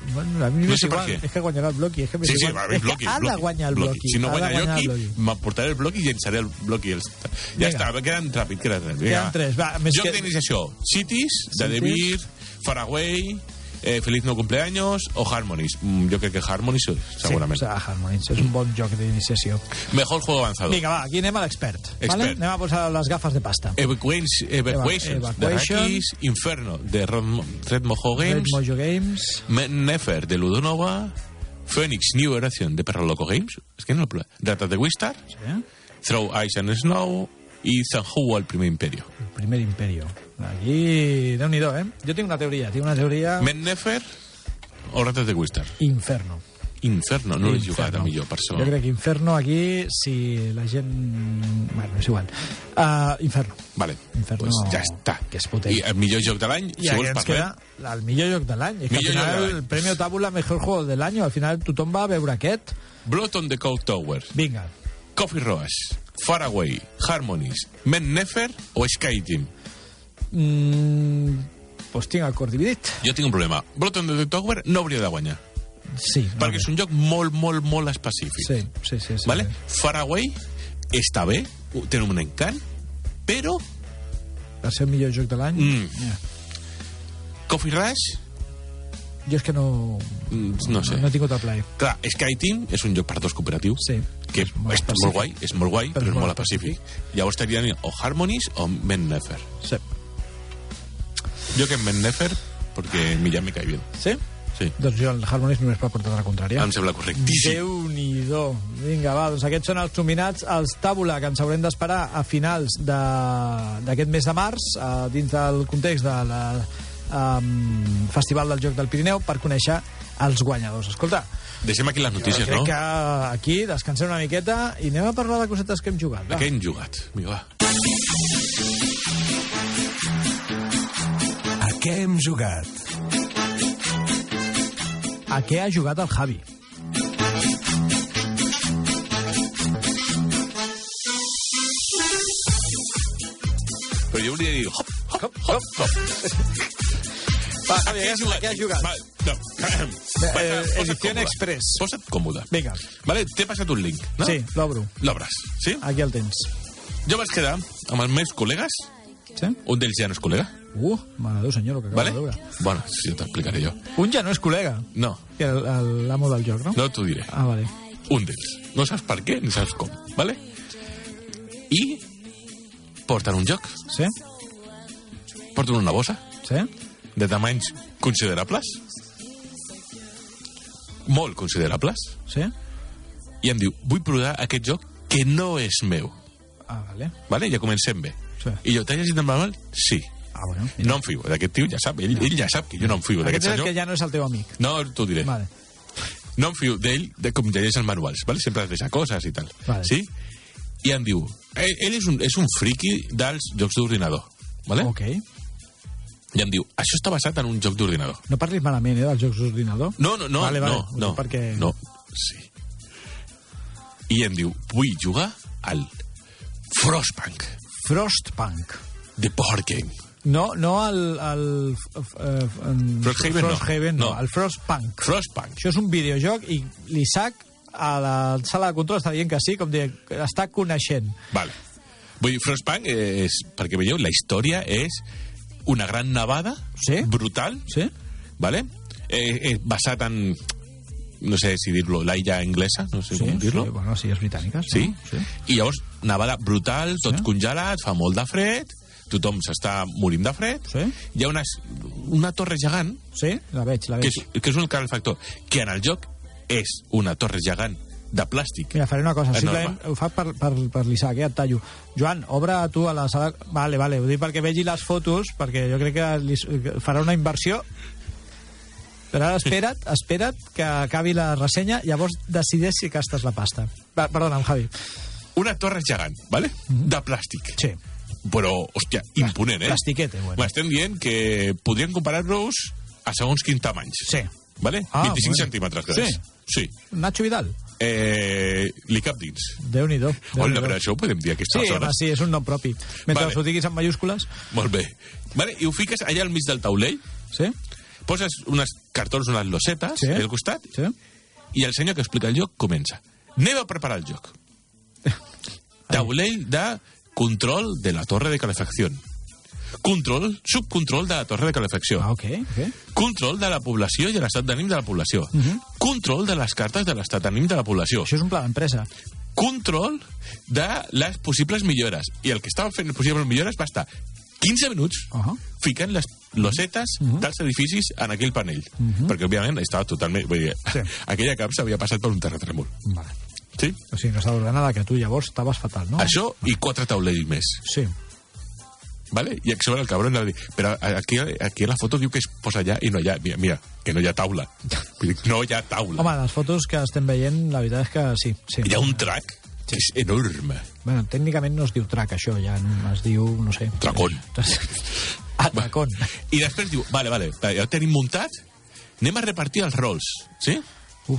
Bueno, a mi No m'és sé per igual, què. és que guanyarà el Bloqui. És que m'és Sí, sí, igual. va, el És que Bloqui. ha de Bloqui, guanyar el Bloqui. Si no Ha de guanya guanyar el Bloqui, Bloqui. m'emportaré el Bloqui i llençaré el Bloqui. Els... Ja Vinga. està, queden ràpid, queden ràpid. Queden Vinga. tres, va, més Joc que- d'iniciació. Cities, de Cities. Devir, Faraway, eh, Feliz no cumpleaños o Harmonies. Mm, jo crec que Harmonies, segurament. Sí, Harmonies, és un bon joc d'iniciació. Mejor juego avanzado. Vinga, va, aquí anem a l'expert. Expert. Vale? Anem a posar les gafes de pasta. Evacuations, Evacuations Eva- de Evacuation. Rakis, Inferno de Red, Red Mojo Red Games, Mojo Games. Nefer de Ludonova, Phoenix New Generation de Perro Loco Games, és que no el Data de Wistar, Sí. Throw Ice and Snow i Zanhua el Primer Imperio. El primer imperio. Aquí, déu-n'hi-do, eh? Jo tinc una teoria, tinc una teoria... Nefer o Ratas de Wistar? Inferno. Inferno, no l'he Inferno. jugat a millor per això. Jo crec que Inferno aquí, si la gent... Bueno, és igual. Uh, Inferno. Vale, Inferno, pues ja està. que és potent. I el millor joc de l'any, I si aquí vols ens parlar... queda el millor joc de l'any. És que al Millor joc de final l'any. el Premio Tabula Mejor Juego del Año, al final tothom va a veure aquest. Blood on the Cold Tower, Vinga. Coffee Rush, Faraway, Harmonies, Men Nefer o Sky Team. Mm, pues tinc el cor dividit. Jo tinc un problema. Blood on the Tower no hauria de guanyar. Sí. Perquè és un joc molt, molt, molt específic. Sí, sí, sí. sí, ¿Vale? sí. Faraway està bé, té un encant, però Per ser el millor joc de l'any... Mm. Yeah. Coffee Rush, Jo és que no... mm, no sé. No he tingut el play. Clar, Sky Team és un joc per dos cooperatiu, Sí. que És és, molt molt, específic. molt guai, és molt guai, però, Però és molt específic. Llavors estarien o Harmonies o Men Nefer. Sí. Jo que Men Nefer, perquè mi ja me cae bien. Sí? Sí. Doncs jo el Harmonies només per portar la contrària. Em sembla correctíssim. Déu-n'hi-do. Vinga, va, doncs aquests són els nominats als Tàbula, que ens haurem d'esperar a finals de- d'aquest mes de març, eh, dins del context de la um, Festival del Joc del Pirineu, per conèixer els guanyadors. Escolta, Deixem aquí les notícies, crec no? que aquí descansem una miqueta i anem a parlar de cosetes que hem jugat. Va. A què hem jugat? Vinga, va. A què hem jugat? A què ha jugat el Javi? Però jo volia dir... Hop, hop, hop, hop. Va, A Javi, què a has jugat? què has jugat? Va, no. Posa't- Eh, posa't edició còmode. express. Posa't còmode. Vinga. Vale, t'he passat un link, no? Sí, l'obro. L'obres, sí? Aquí el tens. Jo vaig quedar amb els meus col·legues, Sí? un d'ells ja no és col·lega, Uh, mare Déu senyor, el que acaba vale? de veure. Bueno, sí, t'explicaré jo. Un ja no és col·lega, No, que el- el- l'amo del joc, no? no t'ho diré. Ah, vale. Un d'ells. No saps per què ni saps com, vale? I porten un joc, Sí? porten una bossa Sí? de tamanys considerables, molt considerables, Sí? i em diu, vull provar aquest joc que no és meu. Ah, vale. Vale? Ja comencem bé. Sí. I jo, t'has llegit el manual? Sí. Ah, bueno. Mira. No em fio d'aquest tio, ja sap. Ell, ell ja sap que jo no em fio Aquest d'aquest és el senyor. que ja no és el teu amic. No, t'ho diré. Vale. No em fio d'ell, de com llegeix els manuals, vale? Sempre es deixa coses i tal. Vale. Sí? I em diu, ell, ell és, un, és un friki dels jocs d'ordinador, vale? Ok. I em diu, això està basat en un joc d'ordinador. No parlis malament, eh, dels jocs d'ordinador. No, no, no, Vale, vale. no, Ho no, dic perquè- no, sí. I em diu, vull jugar al Frostpunk, Frostpunk. The Board Game. No, no al... al uh, Frosthaven no. Frosthaven, no. No. El Frostpunk. Frostpunk. Això és un videojoc i l'Isaac a la sala de control està dient que sí, com de, que està coneixent. Vale. Vull dir, Frostpunk és, perquè veieu, la història és una gran nevada, Sí. brutal, Sí? ¿vale? Eh, eh, basat en, no sé si dir-lo, la illa inglesa, no sé Sí, com dir-lo. sí, bueno, sí, és britàniques. Sí? No? Sí. I llavors, nevada brutal, tot Sí. congelat, fa molt de fred, tothom s'està morint de fred, Sí. hi ha una, una torre gegant, Sí, la veig, la que veig. és, que és un calefactor, que en el joc és una torre gegant de plàstic. Mira, faré una cosa, Enorme. simplement ho fa per, per, per l'Isaac, eh, et tallo. Joan, obre tu a la sala... Vale, vale, ho dic perquè vegi les fotos, perquè jo crec que li, que farà una inversió. Però ara espera't, espera't que acabi la ressenya, llavors decideix si gastes la pasta. Va, perdona, Javi. Una torre gegant, ¿vale? De plàstic. Sí. Però, hòstia, imponent, eh? Plastiquete, bueno. M'estem dient que podrien comparar-los a segons quins tamanys. Sí. Vale? Ah, vint-i-cinc bueno. centímetres grans. Sí. Sí. Nacho Vidal. Eh, li cap dins. Déu-n'hi-do. Hola, però això ho podem dir a Sí, aquestes home, hores. sí, és un nom propi. Mentre Vale. ho diguis en mayúscules. Molt bé. Vale, i ho fiques allà al mig del taulell, Sí? poses unes cartons, unes losetes Sí. al costat, Sí? i el senyor que explica el joc comença. Anem a preparar el joc. Taulell de control de la torre de calefacció. Control, subcontrol de la torre de calefacció. Ah, ok, ok. Control de la població i l'estat d'ànim de la població. Mhm. Control de les cartes de l'estat d'ànim de la població. Això és un pla d'empresa. Control de les possibles millores. I el que estava fent les possibles millores va estar quinze minuts Uh-huh. ficant les losetes Mhm. dels edificis en aquell panell. Mhm. Perquè, òbviament, estava totalment... Vull dir, Sí. aquella cap s'havia passat per un terratrèmol. Vale. Sí? O sigui, no estava ordenada, que tu llavors estaves fatal, no? Això i quatre taulells més. Sí. ¿Vale? I a sobre el cabrón va dir, però aquí, aquí a la foto diu que es posa allà i no hi ha, mira, mira que no hi ha taula. Vull dir, no hi ha taula. Home, les fotos que estem veient, la veritat és que sí. sí. Hi ha un track que és enorme. Bueno, tècnicament no es diu track, això, ja es diu, no sé... Tracón. Ah, tracón. I després diu, vale, vale, ja ho tenim muntat, anem a repartir els rols, sí? Uf.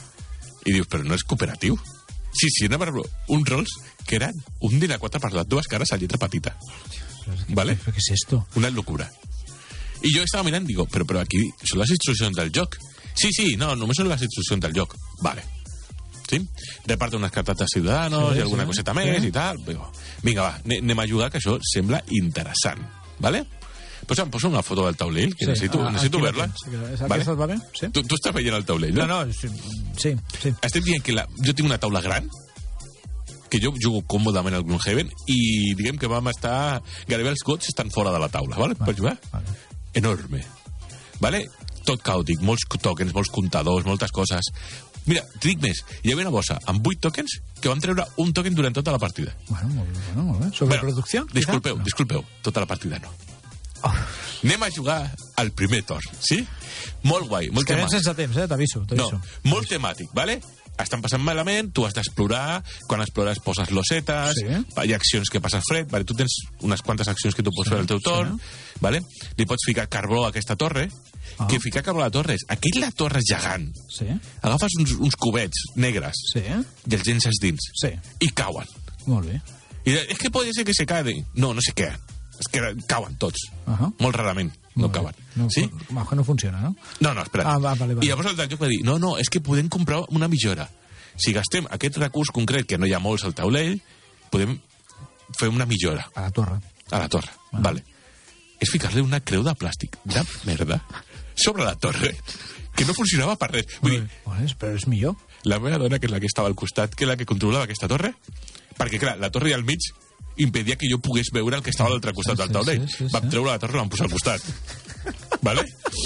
I dius, però no és cooperatiu? Sí, sí, anem a repartir uns rols que eren un dinar quatre per les dues cares a lletra petita. ¿Vale? ¿Pero qué es esto? Una locura. I jo estava mirant, digo, però, però aquí són les instruccions del joc. Sí, sí, no, només són les instruccions del joc. Vale. Sí? Reparte unes cartes de Ciudadanos Sí, i alguna sí. coseta més Sí. i tal. Digo, vinga, va, ane- anem a jugar, que això sembla interessant. Vale? Posa, posa una foto del taulell, que Sí, necessito, ah, necessito aquí la verla. tens. Aquesta Vale? et va bé? Sí? Tu, tu estàs veient el taulell, no? No, no, sí, sí. sí. Estem dient que la, jo tinc una taula gran, que jo jugo còmodament al Gloomhaven, i diguem que vam estar... Gairebé els gots estan fora de la taula, vale? Per jugar? Vale. Enorme. Vale? Tot caòtic, molts tokens, molts comptadors, moltes coses. Mira, t'hi dic més, hi havia una bossa amb vuit tokens que van treure un token durant tota la partida. Bueno, molt bé, bueno, molt bé. Sobreproducció? Bueno, disculpeu, quizá? disculpeu, tota la partida no. Oh. Anem a jugar al primer torn, sí? Molt guai, molt És que anem temàtic. sense temps, eh? T'aviso, No, t'aviso. molt temàtic, vale? Estan passant malament, tu has d'explorar, quan explores poses losetes, Sí. hi ha accions que passes fred, vale? Tu tens unes quantes accions que tu pots Sí, fer al teu torn, sí. vale? Li pots ficar carbó a aquesta torre, Ah. que ficar carbó a la torre és, aquella torre gegant, Sí, agafes uns, uns cubets negres sí, i els llences dins, sí. i cauen. Molt bé. I de, és que pot ser que se caen. No, no se queden. És que cauen tots. Ahà. Molt rarament no Molt bé. cauen. No, sí? Com que no funciona, no? No, no, espera. Ah, va, vale, vale. I llavors el del joc va dir, no, no, és que podem comprar una millora. Si gastem aquest recurs concret, que no hi ha molts al taulell, podem fer una millora A la torre. a la torre. Ah. Vale. És ficar-li una creu de plàstic de merda sobre la torre, que no funcionava per res. Vull dir, Bueno, però és millor. la meva dona, que és la que estava al costat, que és la que controlava aquesta torre, perquè, clar, la torre al mig impedia que jo pogués veure el que estava a l'altre costat Sí, del sí, taulell. sí, sí, Vam sí. treure la torre i l'vam posar al costat. Vale?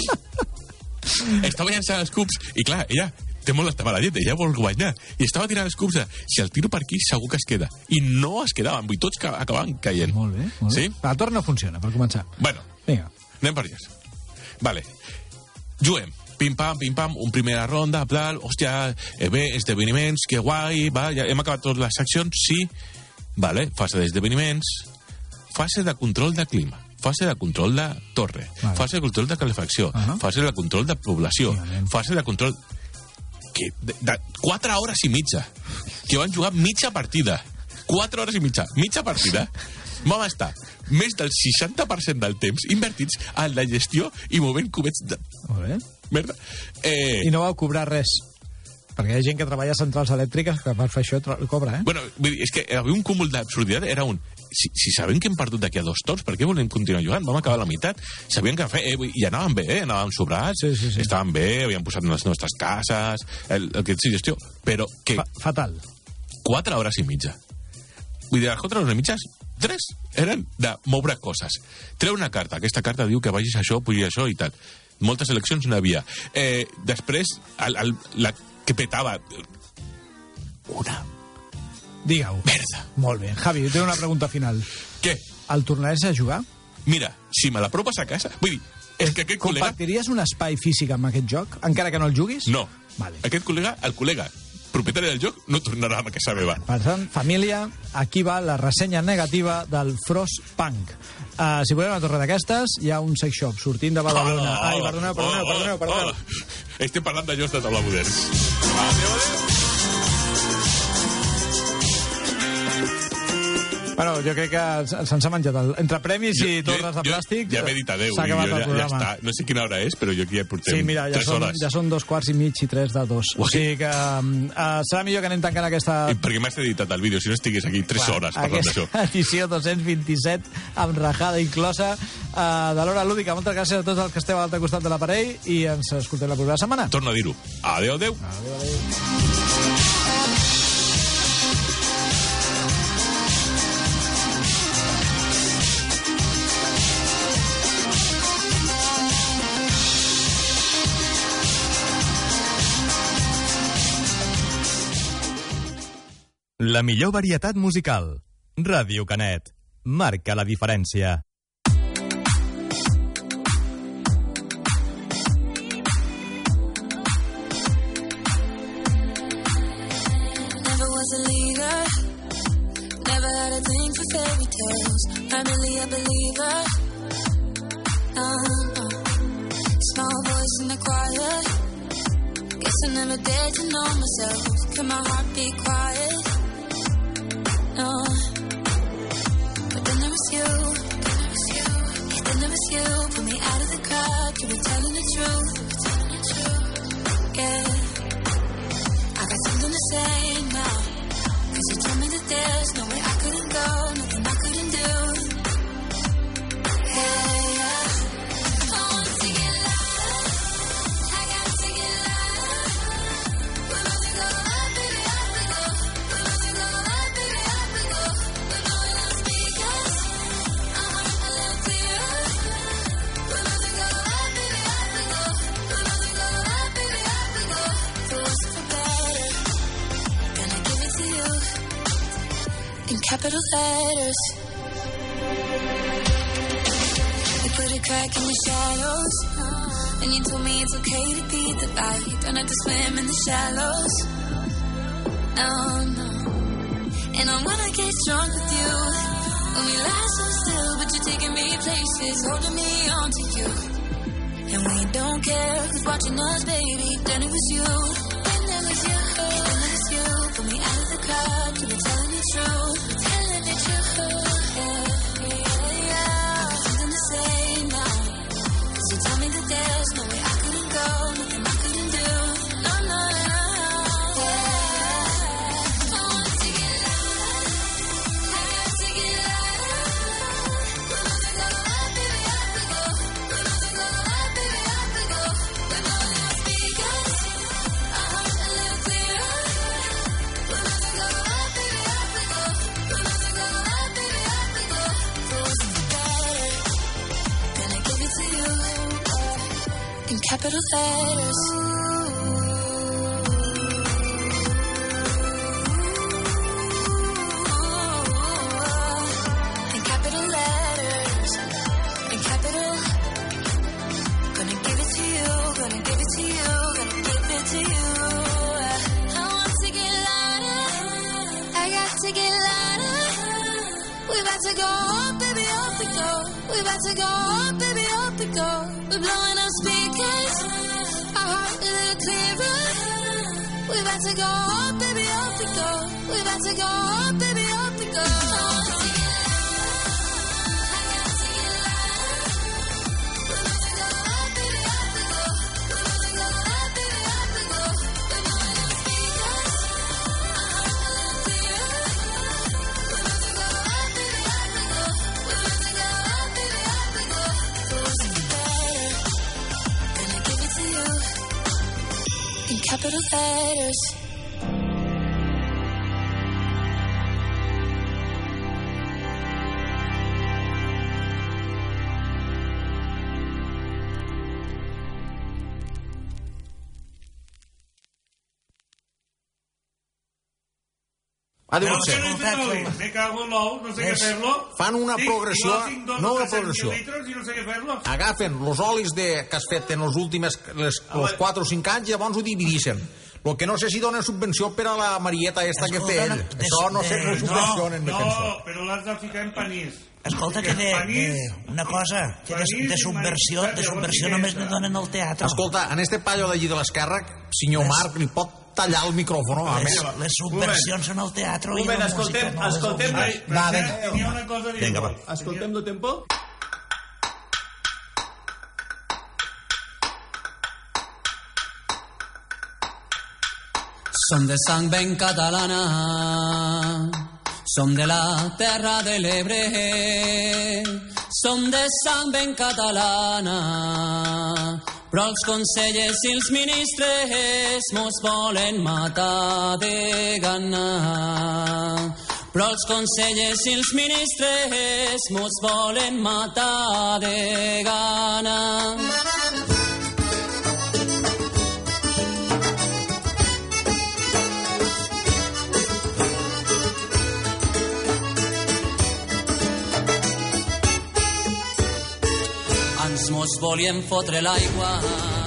Estava llançant els cubs i, clar, ella té molt de mala llet, ella vol guanyar. I estava tirant els cubs de, si el tiro per aquí segur que es queda. I no es quedaven, vull dir, tots ca- acabaven caient. Molt bé, molt bé. Sí? La torre no funciona, per començar. Bueno, Vinga. anem per allà. Vale. Juguem. Pim-pam, pim-pam, un primera ronda, bla, hòstia, eh, bé, esdeveniments, que guai, va, ja hem acabat totes les seccions, sí. Vale, fase d'esdeveniments, fase de control de clima, fase de control de torre, Vale. fase de control de calefacció, Ahà. fase de control de població, Vinga, anem. fase de control... Que, de, de quatre hores i mitja, que van jugar mitja partida. Quatre hores i mitja, mitja partida. Vam estar més del seixanta per cent del temps invertits en la gestió i movent cubets de Molt bé. merda. Eh, I no vau cobrar res. Perquè hi ha gent que treballa a centrals elèctriques que per fer això tra- cobra, eh? Bueno, vull dir, és que hi havia un cúmul d'absurditat, era un... Si, si sabem que hem perdut d'aquí a dos torns, per què volem continuar jugant? Vam acabar a la meitat. Sabíem que fer, eh, vull dir, i anàvem bé, eh? Anàvem sobrats, Sí, sí, sí. estàvem bé, havíem posat en les nostres cases, el, el que ets gestió, però que Fa fatal. quatre hores i mitja. Vull dir, les quatre hores i mitges, tres eren de moure coses. Treu una carta, aquesta carta diu que vagis això, pugi això i tal. Moltes eleccions no hi havia. Eh, després, el, el, la que petava... Una Digue-ho. merda. Molt bé. Javi, jo tinc una pregunta final. Què? El tornaràs a jugar? Mira, si me l'apropes a casa... Vull dir, és que aquest col·lega... Compartiries un espai físic amb aquest joc, encara que no el juguis? No. Vale. Aquest col·lega, el col·lega propietari del joc, no tornarà a casa meva. Per tant, família, aquí va la ressenya negativa del Frostpunk. Uh, si voleu una torre d'aquestes, hi ha un sex shop sortint de Badalona. Ai, perdoneu, perdoneu, perdoneu, perdoneu. Oh. Estem parlant de jocs de taula moderns. Adéu, adéu. Bueno, jo crec que se'ns ha menjat el... entre premis i torres de plàstic. Ja m'he dit adeu, s'ha acabat jo, el ja, programa. ja està. No sé quina hora és, però jo aquí ja portem sí, mira, ja tres són, hores. ja són dos quarts i mig i tres de dos. Ui. O sigui que uh, serà millor que anem tancant aquesta... I perquè m'has editat el vídeo, si no estigués aquí tres bueno, hores parlant d'això. Aquesta edició dos-cents vint-i-set, amb rajada inclosa, uh, de l'Hora Lúdica. Moltes gràcies a tots els que esteu a l'altre costat de l'aparell i ens escoltem la propera setmana. Torno a dir-ho. Adéu, adéu. Adéu, adéu. La millor varietat musical. Ràdio Canet. Marca la diferència. Never was a leader. Never had a thing for fairy tales. Not really a believer. No, no. Small voice in the choir. Guess I never dared to know myself. Could my heart be quiet? No, but then there was you, then there was you, yeah, then there was you. Pull me out of the crowd, you were telling the truth, telling the truth, yeah. I got something to say now, cause you told me that there's no way I couldn't go, nothing I couldn't do, yeah, yeah. I want to get louder, I got to get louder. We're about to go up, baby, up we go. We're about to go up, baby, up we go. We're blowing out speakers, uh-huh, a little clearer. We're about to go up, baby, up we go. We're about to go up, baby, up we go. For worse or for better, gonna give it to you in capital letters. You put a crack in the shadows, and you told me it's okay to be the light. Don't have to swim in the shallows. No, no. And I wanna get drunk with you. When we lie so still, but you're taking me places, holding me on to you. And we don't care who's watching us, baby. Then it was you. Then it was you. Then it was you. Pull me out of the crowd. You were telling the truth. Telling the truth. Yeah, yeah, yeah. I got something to say now. Cause you told me that there's no way I couldn't go. Nothing I couldn't do. No, no, no. Yeah. I want to get louder. I got to get louder. We're about to go up, baby, up we go. We're about to go up, baby, up we go. We're blowing out speakers, uh-huh, a little clearer. We're about to go up, baby, up we go. We're about to go up, baby, up we go. For worse or for better, gonna give it to you in capital letters. In capital letters, in capital. Gonna give it to you, gonna give it to you, gonna give it to you. I want to get louder, I got to get louder. We about to go up, baby, up we go. We about to go up, baby, up we go. We're blowing up speakers, our heart a little clearer. We about to go up, baby, up we go. We about to go up, baby, up we go. I want to get louder, I got to get louder. We're about to go up, baby, up we go. We're about to go up, baby, up we go. We're blowing up speakers, uh-huh, a little clearer. We're about to go up, baby, up we go. We're about to go up, baby, up we go. For worse or for better, gonna give it to you in capital letters. Ha de No, ser. que no he fet malbé. Me cago en l'ou, no sé què fer-lo. Fan una Dic, progressió, igual tinc dos no o una tres-cents progressió. mil·litres i no sé què fer-lo. Agafen els olis de, que has fet en els últims les, els quatre o cinc anys i llavors ho dividixen. El que no sé si donen subvenció per a la Marieta esta que té ell. Això no sé com subvencionen, me No, penso. no, però l'has de ficar en panís. Escolta, que de, de una cosa, que de, de subversió, de subversió només ne donen al teatre. Escolta, en este pallo d'allí de l'esquerra, senyor Marc, li pot tallar el micròfon. A Les, més, les subversions en el teatre i Un moment, la música. escoltem, no les escoltem. oblidem. Ai, Va, per vinga. cert, tenia una cosa a dir. Vinga, va. Escoltem el tempo. Som de sang ben catalana, som de la terra de l'Ebre, som de sang ben catalana, però els consellers i els ministres mos volen matar de gana. Però els consellers i els ministres mos volen matar de gana. Ens mos volien fotre l'aigua